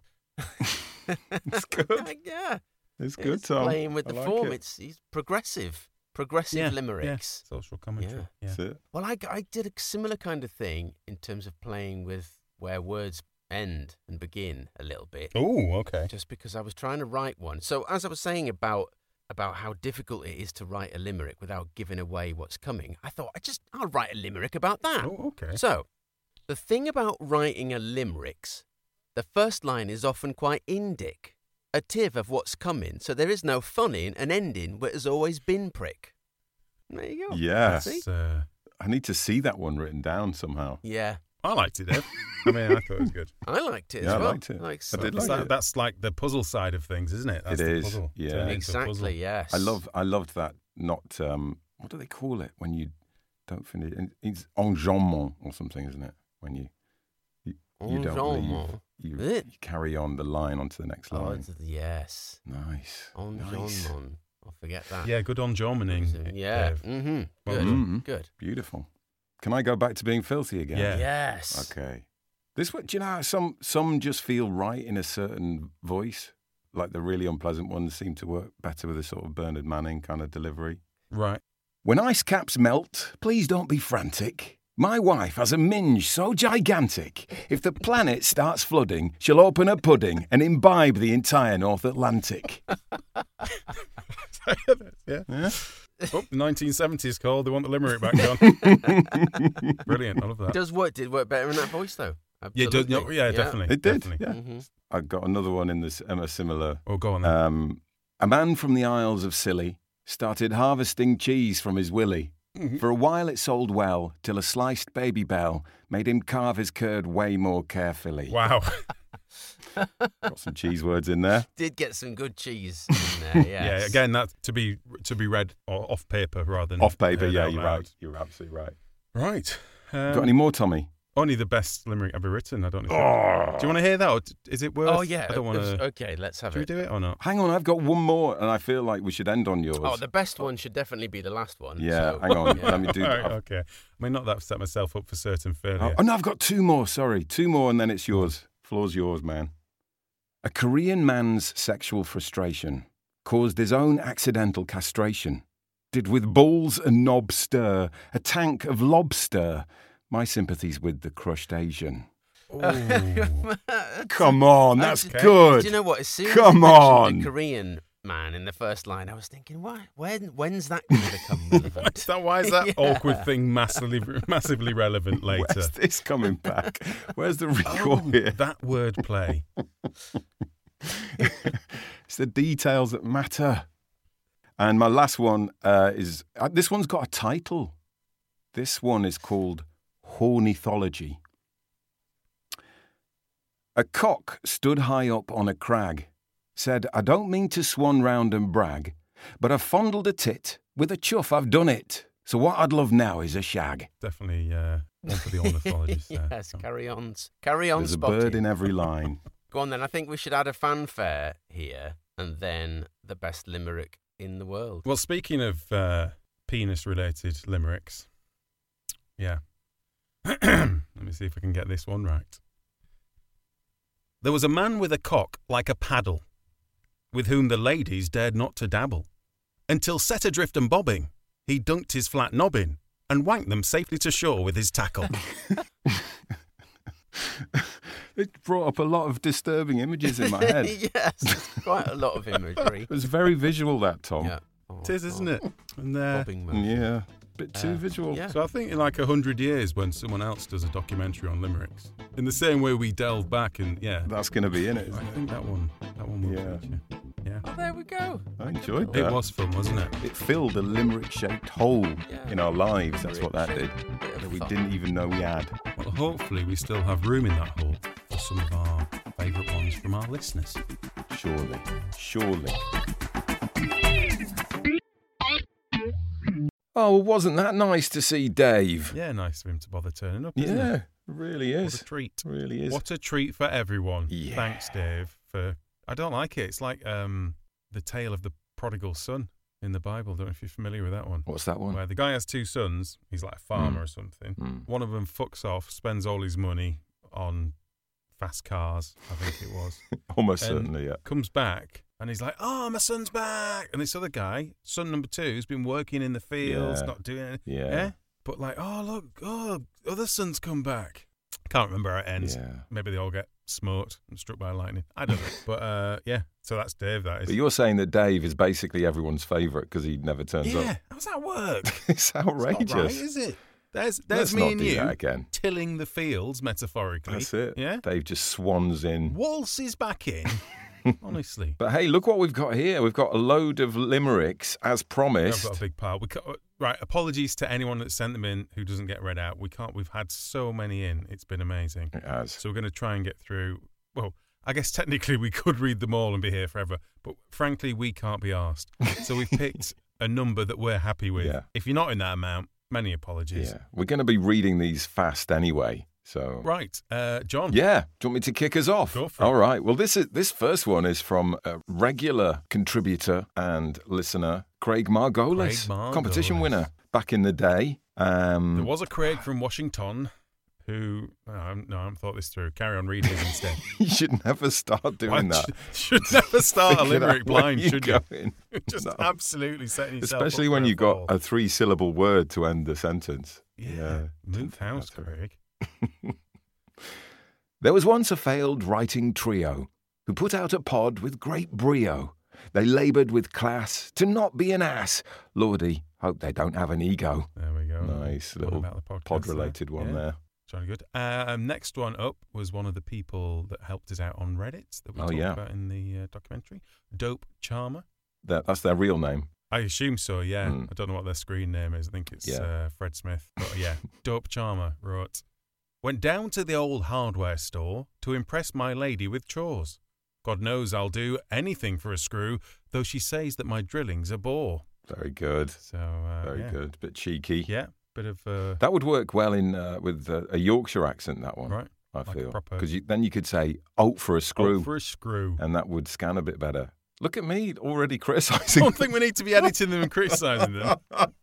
It's good. yeah. It's good, It's Tom. playing with I the like form. it. It's, it's progressive. Progressive Yeah, limericks. Yeah, social commentary. Yeah. Yeah. That's it. Well, I, I did a similar kind of thing in terms of playing with where words end and begin a little bit. Oh, okay. Just because I was trying to write one. So as I was saying about about how difficult it is to write a limerick without giving away what's coming, I thought I just I'll write a limerick about that. Oh, okay. So the thing about writing a limericks, the first line is often quite indic, a tiv of what's coming. So there is no fun in an ending where it's always been prick. There you go. Yeah. See? That's, uh, I need to see that one written down somehow. Yeah. I liked it, Dave. I mean, I thought it was good. I liked it Yeah, as I well. liked it. Like, I did It's like that- it. That's like the puzzle side of things, isn't it? That's It the is, puzzle. yeah. Turn it into a puzzle. Exactly, yes. I love I loved that not um what do they call it when you don't finish it's enjambment or something, isn't it? When you you, you don't leave, Enjambment. you, Is it? you carry on the line onto the next Oh, line. it's- yes. Nice. On Nice. John I'll forget that. Yeah, good on Jormaning. Yeah. Dave. Mm-hmm. Well Good. done. Good. Beautiful. Can I go back to being filthy again? Yeah. Yes. Okay. This one, do you know how some some just feel right in a certain voice? Like the really unpleasant ones seem to work better with a sort of Bernard Manning kind of delivery. Right. When ice caps melt, please don't be frantic. My wife has a minge so gigantic. If the planet starts flooding, she'll open a pudding and imbibe the entire North Atlantic. yeah. Yeah? Oh, nineteen seventies call. They want the limerick back, John. Brilliant. I love that. It does work. Did work better in that voice though. Yeah, it does, no, Absolutely. yeah, definitely. It did, definitely. yeah. Mm-hmm. I got another one in this um, a similar. Oh, go on then. Um, a man from the Isles of Scilly started harvesting cheese from his willy. Mhm. For a while it sold well, till a sliced baby bell made him carve his curd way more carefully. Wow. Got some cheese words in there. Did get some good cheese in there. Yes. Yeah, again, that to be to be read o- off paper rather than Off paper, heard yeah, out you're loud. right. You're absolutely right. Right. Um, Got any more, Tommy? Only the best limerick ever written. I don't know. Oh. Do you want to hear that, or is it worth? Oh yeah. I don't want to. Okay, let's have Should it. we do it or not? Hang on, I've got one more, and I feel like we should end on yours. Oh, the best one should definitely be the last one. Yeah, so- hang on. Yeah. Let me do Right, that. okay. I mean, not that I've set myself up for certain failure. Oh, oh, no, I've got two more. Sorry. Two more, and then it's yours. Floor's yours, man. A Korean man's sexual frustration caused his own accidental castration. Did with balls and knob stir a tank of lobster. My sympathies with the crushed Asian. Come on, that's Okay. good. Do you know what? As soon Come as you on. mentioned the Korean man in the first line, I was thinking, why? When? When's that going to become relevant? Is that, why is that Yeah. awkward thing massively, massively relevant later? Where's this coming back? Where's the Oh, record here? that wordplay. It's the details that matter. And my last one uh, is, uh, this one's got a title. This one is called Hornithology. A cock stood high up on a crag, said, I don't mean to swan round and brag, but I've fondled a tit, with a chuff I've done it, so what I'd love now is a shag. Definitely uh, one for the ornithologist there. Yes, carry on. Carry on There's a spotting. bird in every line. Go on then. I think we should add a fanfare here and then the best limerick in the world. Well, speaking of uh, penis-related limericks, yeah. Let me see if I can get this one right. There was a man with a cock like a paddle, with whom the ladies dared not to dabble, until set adrift and bobbing, he dunked his flat knob in and wanked them safely to shore with his tackle. It brought up a lot of disturbing images in my head. Yes, quite a lot of imagery. It was very visual, that, Tom. Yeah. Oh, It is, isn't it? And uh, bobbing motion. Yeah, bit too Uh, visual. yeah. So I think in like a hundred years, when someone else does a documentary on limericks, in the same way we delve back and yeah, That's going to be in it, I isn't it? think that one, that one will Yeah. feature. Yeah, Oh, there we go. I enjoyed it that. was fun, wasn't it? It filled a limerick-shaped hole Yeah. in our lives. That's what that did. Limerick-shaped bit of That we fun. didn't even know we had. Well, hopefully we still have room in that hole for some of our favourite ones from our listeners. Surely, surely. Oh, wasn't that nice to see Dave? Yeah, nice of him to bother turning up. Isn't Yeah, it? it really What is. a treat! Really is. What a treat for everyone. Yeah. Thanks, Dave. For I don't like it. It's like um, the tale of the prodigal son in the Bible. I don't know if you're familiar with that one. What's that one? Where the guy has two sons. He's like a farmer Mm. or something. Mm. One of them fucks off, spends all his money on fast cars, I think it was. Almost And certainly, yeah. Comes back and he's like, oh, my son's back. And this other guy, son number two, has been working in the fields, Yeah. not doing anything. Yeah. But like, oh, look, oh, other son's come back. Can't remember how it ends. Yeah. Maybe they all get smoked and struck by lightning. I don't know. But uh, yeah, so that's Dave, that is. But you're saying that Dave is basically everyone's favourite because he never turns yeah, up. how does that work? It's It's outrageous. not right, is it? There's, there's Let's me not and do you that again. tilling the fields, metaphorically. That's it. Yeah? Dave just swans in. Waltzes back in. Honestly. But hey, look what we've got here. We've got a load of limericks, as I've promised. got a big pile. We ca- right, apologies to anyone that sent them in who doesn't get read out. We can't. We've had so many in. It's been amazing. It has. So we're going to try and get through. Well, I guess technically we could read them all and be here forever, but frankly we can't be asked. So we've picked a number that we're happy with. Yeah. If you're not in that amount, many apologies. Yeah. We're going to be reading these fast anyway. So Right, uh, John. yeah, do you want me to kick us off? Go for it. All right. Well, this is this first one is from a regular contributor and listener, Craig Margolis, Craig Margolis. competition winner back in the day. Um, There was a Craig from Washington who no, I haven't- no, I haven't thought this through. Carry on reading it instead. you should never start doing Why- that. Should never start a Figure limerick out where blind, you should you? going. Just No. absolutely setting yourself Especially up when for a you've got fall. a three-syllable word to end the sentence. Yeah, move don't think house, that's right. Craig. There was once a failed writing trio who put out a pod with great brio. They laboured with class to not be an ass. Lordy, hope they don't have an ego. There we go. Nice One little about the podcast pod-related there. one Yeah. there. Jolly good. Um, next one up was one of the people that helped us out on Reddit that we Oh, talked yeah. about in the uh, documentary. Dope Charmer. That, that's their real name. I assume so, yeah. Mm. I don't know what their screen name is. I think it's Yeah. uh, Fred Smith. But yeah, Dope Charmer wrote, went down to the old hardware store to impress my lady with chores. God knows I'll do anything for a screw, though she says that my drilling's a bore. Very good. So, uh, Very yeah. good. Bit cheeky. Yeah. bit of uh, That would work well in uh, with uh, a Yorkshire accent, that one. right. I Like a feel. proper- Because then you could say, "Out for a screw," Oh, for a screw. and that would scan a bit better. Look at me, already I criticising. don't think we need to be editing them and criticising them.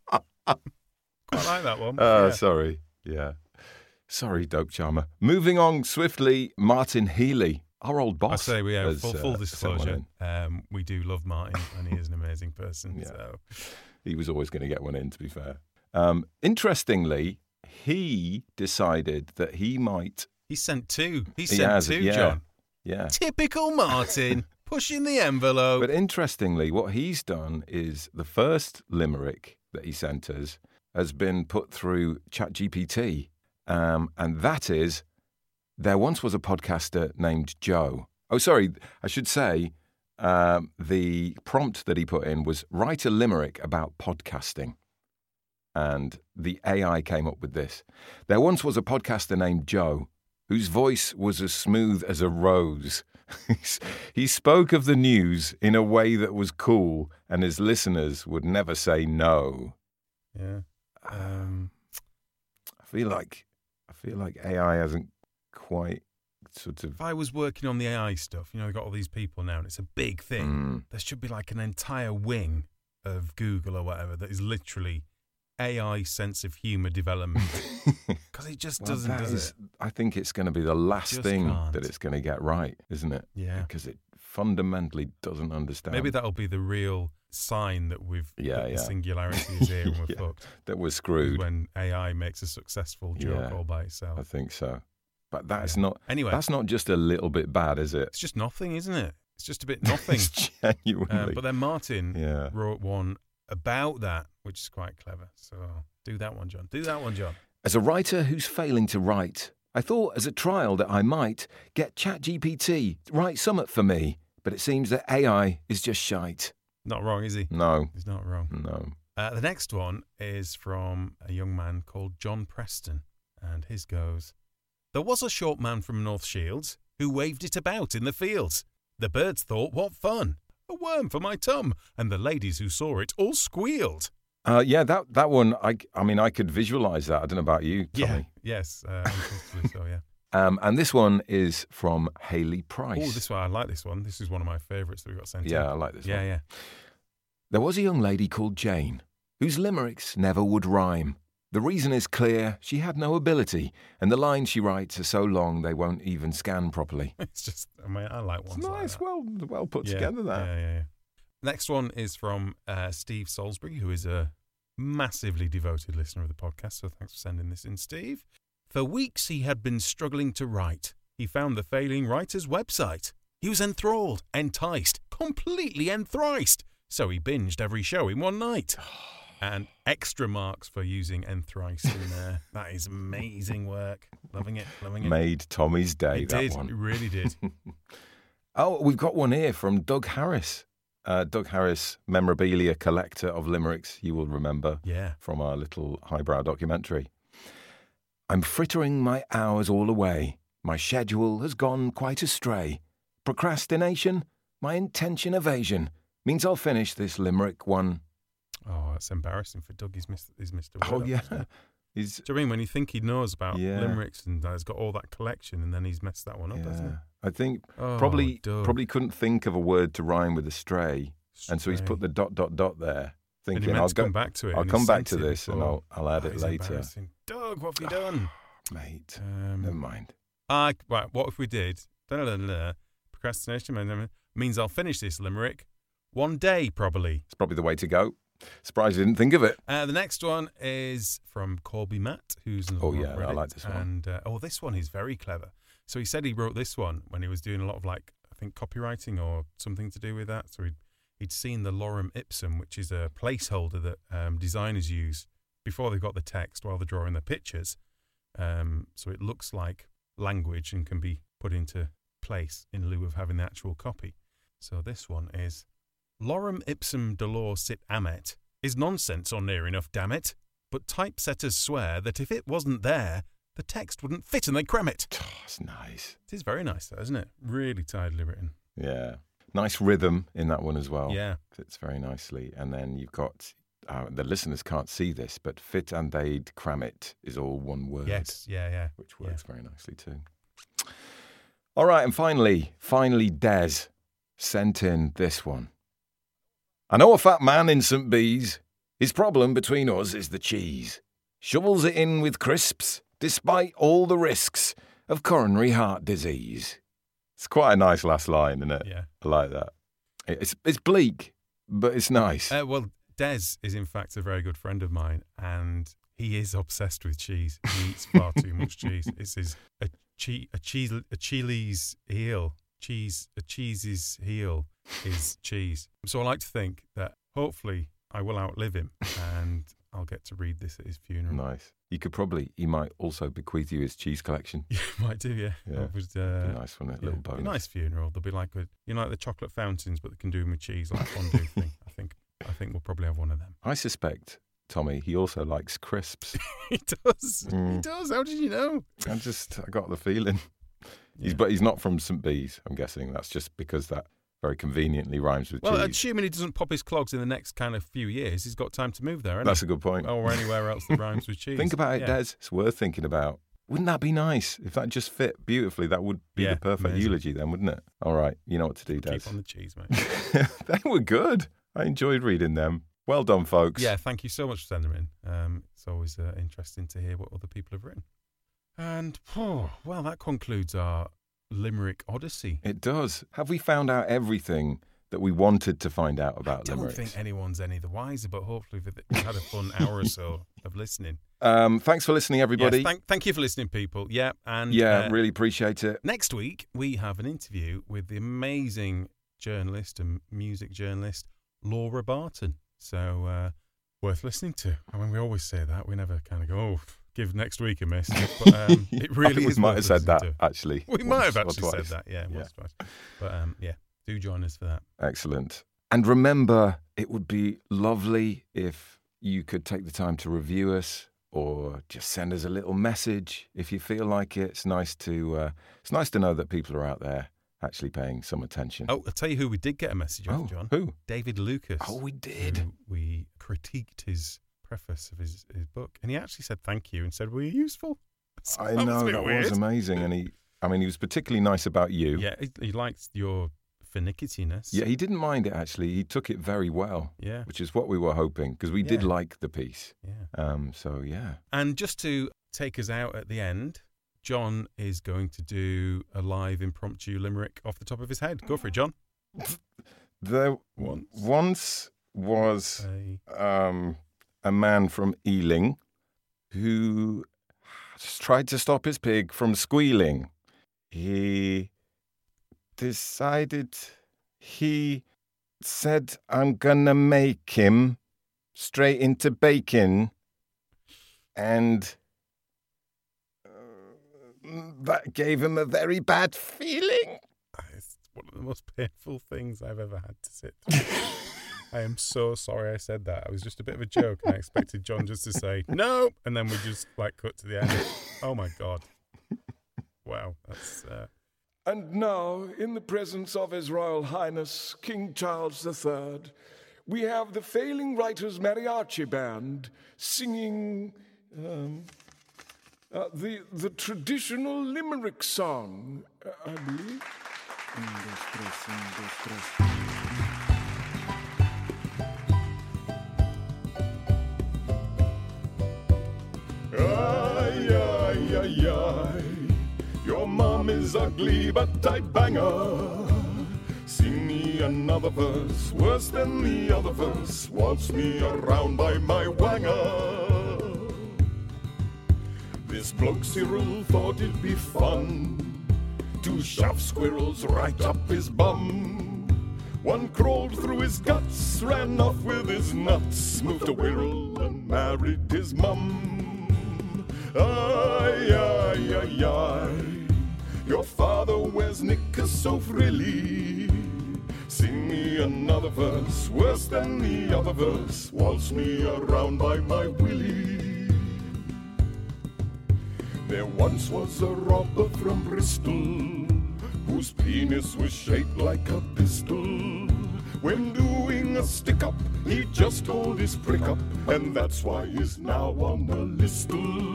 Quite like that one. Uh, yeah. Sorry. Yeah. Sorry, Dope Charmer. Moving on swiftly, Martin Healy, our old I boss. say we have has, full, uh, full sent disclosure. one Um, we do love Martin, and he is an amazing person. Yeah. So in. He was always going to get one in, to be fair. Um, interestingly, he decided that he might. he sent two. He He sent has, two, yeah. John. Yeah. Typical Martin, pushing the envelope. But interestingly, what he's done is the first limerick that he sent us has been put through ChatGPT. Um, and that is, there once was a podcaster named Joe. Oh, sorry, I should say um, the prompt that he put in was write a limerick about podcasting. And the A I came up with this. There once was a podcaster named Joe, whose voice was as smooth as a rose. He spoke of the news in a way that was cool, and his listeners would never say no. yeah. Um, I feel like I feel like A I hasn't quite sort of. if I was working on the A I stuff, you know, they've got all these people now, and it's a big thing. Mm. There should be like an entire wing of Google or whatever that is literally A I sense of humour development. Because it just Well, doesn't, that does is- it? I think it's going to be the last Just thing can't. that it's going to get right, isn't it? Yeah. Because it fundamentally doesn't understand. Maybe that'll be the real sign that we've Yeah, that yeah. the singularity is here and we're Yeah. fucked. that we're Is screwed. when A I makes a successful joke Yeah. all by itself. I think so. But that's Yeah. not. Anyway, That's not just a little bit bad, is it? it's just nothing, isn't it? It's just a bit nothing. It's genuinely. uh, but then Martin yeah. wrote one about that, which is quite clever. So do that one, John. Do that one, John. As a writer who's failing to write, I thought as a trial that I might get ChatGPT to write something for me, but it seems that A I is just shite. Not wrong, is he? No, He's not wrong. no. Uh, the next one is from a young man called John Preston, and his goes, There was a short man from North Shields who waved it about in the fields. The birds thought, what fun! A worm for my tum, and the ladies who saw it all squealed. Uh, yeah, that that one. I, I mean, I could visualise that. I don't know about you, Yeah, Tommy. yes, uh, uncomfortably so, yeah. Um, and this one is from Haley Price. Oh, this one, I like this one. This is one of my favourites that we got sent Yeah, in. I like this Yeah, one. yeah. There was a young lady called Jane, whose limericks never would rhyme. The reason is clear, she had no ability, and the lines she writes are so long they won't even scan properly. It's just, I mean, I like It's ones like nice, that. well, well put Yeah, together, that. Yeah, yeah, yeah. Next one is from uh, Steve Salisbury, who is a massively devoted listener of the podcast. So thanks for sending this in, Steve. For weeks he had been struggling to write. He found the failing writer's website. He was enthralled, enticed, completely enthrised. So he binged every show in one night. And extra marks for using enthrised in there. That is amazing work. Loving it, loving it. Made Tommy's day, it that did, one. it really did. Oh, we've got one here from Doug Harris. Uh, Doug Harris, memorabilia collector of limericks, you will remember Yeah. from our little highbrow documentary. I'm frittering my hours all away. My schedule has gone quite astray. Procrastination, my intention evasion, means I'll finish this limerick one. Oh, that's embarrassing for Doug. He's missed, he's missed a Oh, word. yeah. Do He's, you know what I mean? When you think he knows about Yeah. limericks and has got all that collection, and then he's messed that one up, hasn't yeah. I think he? Oh, probably Doug. probably couldn't think of a word to rhyme with astray, and so he's put the Strange. dot dot dot there, And thinking he meant I'll to go come back to it. I'll and he come back sent to it this and before. I'll I'll add Oh, it it's later, embarrassing. Doug, what have you done? mate. Um, Never mind. I, right, what if we did? Da-da-da-da, procrastination man- man- means I'll finish this limerick one day, probably. It's probably the way to go. Surprised you didn't think of it. Uh, the next one is from Corby Matt, who's another Oh, one yeah, on I Reddit. like this one. And uh, oh, this one is very clever. So he said he wrote this one when he was doing a lot of like I think copywriting or something to do with that. So he'd he'd seen the lorem ipsum, which is a placeholder that um, designers use before they've got the text while they're drawing their pictures. Um, so it looks like language and can be put into place in lieu of having the actual copy. So this one is lorem ipsum dolor sit amet is nonsense or near enough, damn it. But typesetters swear that if it wasn't there, the text wouldn't fit and they cram it. Oh, it's nice. It is very nice, though, isn't it? Really tidily written. Yeah. Nice rhythm in that one as well. Yeah. Fits very nicely. And then you've got uh, the listeners can't see this, but fit and aid cramit is all one word. Yes, yeah, yeah. Which works yeah. very nicely too. All right, and finally, finally, Des sent in this one. I know a fat man in Saint Bees. His problem between us is the cheese. Shovels it in with crisps, despite all the risks of coronary heart disease. It's quite a nice last line, isn't it? Yeah. I like that. It's it's bleak, but it's nice. Uh, well, Des is in fact a very good friend of mine, and he is obsessed with cheese. He eats far too much cheese. It's his a cheese a cheese a Chili's heel. Cheese a cheese's heel is cheese. So I like to think that hopefully I will outlive him, and I'll get to read this at his funeral. Nice. You could probably, he might also bequeath you his cheese collection. Yeah, might do, yeah. Yeah. Would, uh, Be nice, wouldn't it? Yeah, Little bonus. Be a nice funeral. There'll be like a, you know, like the chocolate fountains, but they can do them with cheese, like a fondue thing. I think, I think we'll probably have one of them. I suspect, Tommy, he also likes crisps. He does. Mm. He does. How did you know? I just, I got the feeling. He's, Yeah. but he's not from Saint Bees, I'm guessing. That's just because that very conveniently rhymes with Well, cheese. assuming he doesn't pop his clogs in the next kind of few years, he's got time to move there, hasn't That's he? a good point. Or anywhere else that rhymes with cheese. Think about it, Yeah. Des. It's worth thinking about. Wouldn't that be nice? If that just fit beautifully, that would be Yeah, the perfect amazing. eulogy then, wouldn't it? All right, you know what to do, Des. Keep on the cheese, mate. They were good. I enjoyed reading them. Well done, folks. Yeah, thank you so much for sending them in. Um, it's always uh, interesting to hear what other people have written. And, oh, well, that concludes our Limerick Odyssey. It does. Have we found out everything that we wanted to find out about I don't limericks? think anyone's any the wiser, but hopefully we've had a fun hour or so of listening. Um, thanks for listening, everybody. Yes, thank, thank you for listening, people. Yeah, and yeah, uh, really appreciate it. next week we have an interview with the amazing journalist and music journalist Laura Barton. So uh, worth listening to. I mean, we always say that. We never kind of go, oh, give next week a miss. But um, it really I think is. we might worth have said that, listening to. actually. We might have once or actually said twice. that. Yeah, Yeah. once or twice. But um, yeah, do join us for that. Excellent. And remember, it would be lovely if you could take the time to review us or just send us a little message if you feel like it. It's nice to uh, it's nice to know that people are out there actually paying some attention. Oh, I'll tell you who we did get a message Oh, off, John. who? David Lucas. Oh, we did. who We critiqued his preface of his, his book, and he actually said thank you and said, were you useful? So I that know, was a bit that weird. was amazing. And he, I mean, he was particularly nice about you. Yeah, he, he liked your finicityness. Yeah, he didn't mind it, actually. He took it very well, Yeah. which is what we were hoping, because we did Yeah. like the piece. Yeah. Um, so, yeah. And just to take us out at the end, John is going to do a live impromptu limerick off the top of his head. Go for it, John. There Once. once was A- um, a man from Ealing who tried to stop his pig from squealing. He decided, he said, I'm gonna make him straight into bacon, and uh, that gave him a very bad feeling. It's one of the most painful things I've ever had to sit through. I am so sorry I said that. It was just a bit of a joke, and I expected John just to say, no, and then we just, like, cut to the end. Oh, my God. Wow, that's... Uh... And now, in the presence of His Royal Highness King Charles the Third, we have the Failing Writers Mariachi Band singing um, uh, the the traditional Limerick song, uh, I believe. Ay, ay, ay, ay. Your mom is ugly, but I bang her. Sing me another verse, worse than the other verse. Waltz me around by my wanger. This bloke Cyril thought it'd be fun to shove squirrels right up his bum. One crawled through his guts, ran off with his nuts, moved to Wirral and married his mum. Ay, ay, ay, ay. Your father wears knickers so frilly. Sing me another verse, worse than the other verse. Waltz me around by my willy. There once was a robber from Bristol, whose penis was shaped like a pistol. When doing a stick-up, he just hold his prick up, and that's why he's now on the list.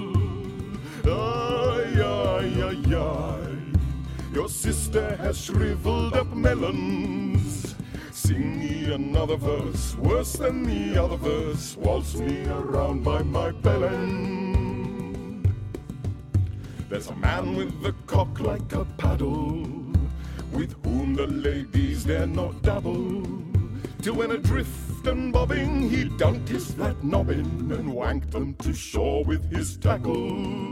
Ay, ay, ay, ay. Your sister has shriveled up melons. Sing me another verse, worse than the other verse. Waltz me around by my bellend. There's a man with a cock like a paddle, with whom the ladies dare not dabble, till when adrift and bobbing, he dunked his flat nobbin and wanked them to shore with his tackle.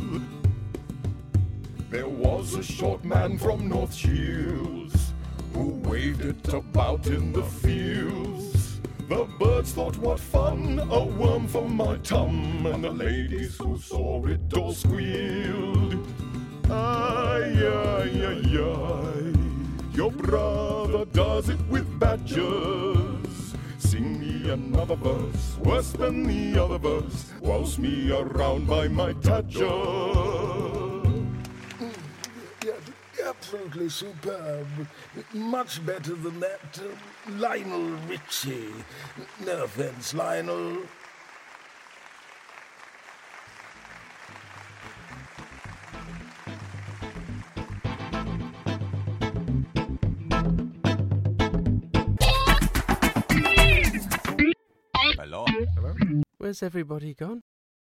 There was a short man from North Shields who waved it about in the fields. The birds thought, what fun, a worm for my tum, and the ladies who saw it all squealed. Ay, ay, ay, ay, your brother does it with badgers. Sing me another verse, worse than the other verse. Waltz me around by my tadger. Absolutely superb. Much better than that uh, Lionel Richie. No offense, Lionel. Hello. Hello. Where's everybody gone?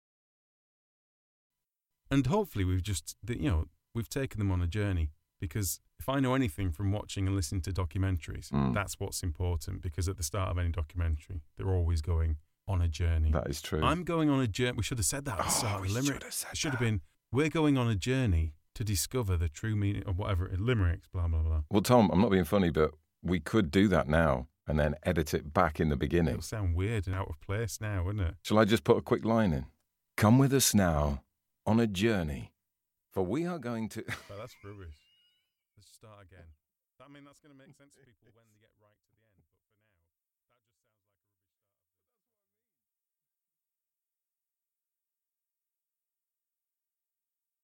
And hopefully we've just, you know, we've taken them on a journey. Because if I know anything from watching and listening to documentaries, Mm. that's what's important. Because at the start of any documentary, they're always going on a journey. That is true. I'm going on a journey. We should have said that at the start Oh, of we the limerick. should have said It should have that. been, we're going on a journey to discover the true meaning of whatever, limericks, blah, blah, blah. Well, Tom, I'm not being funny, but we could do that now and then edit it back in the beginning. It'll sound weird and out of place now, wouldn't it? Shall I just put a quick line in? Come with us now on a journey, for we are going to... But that's rubbish. Let's start again. I mean, that's going to make sense to people when they get right.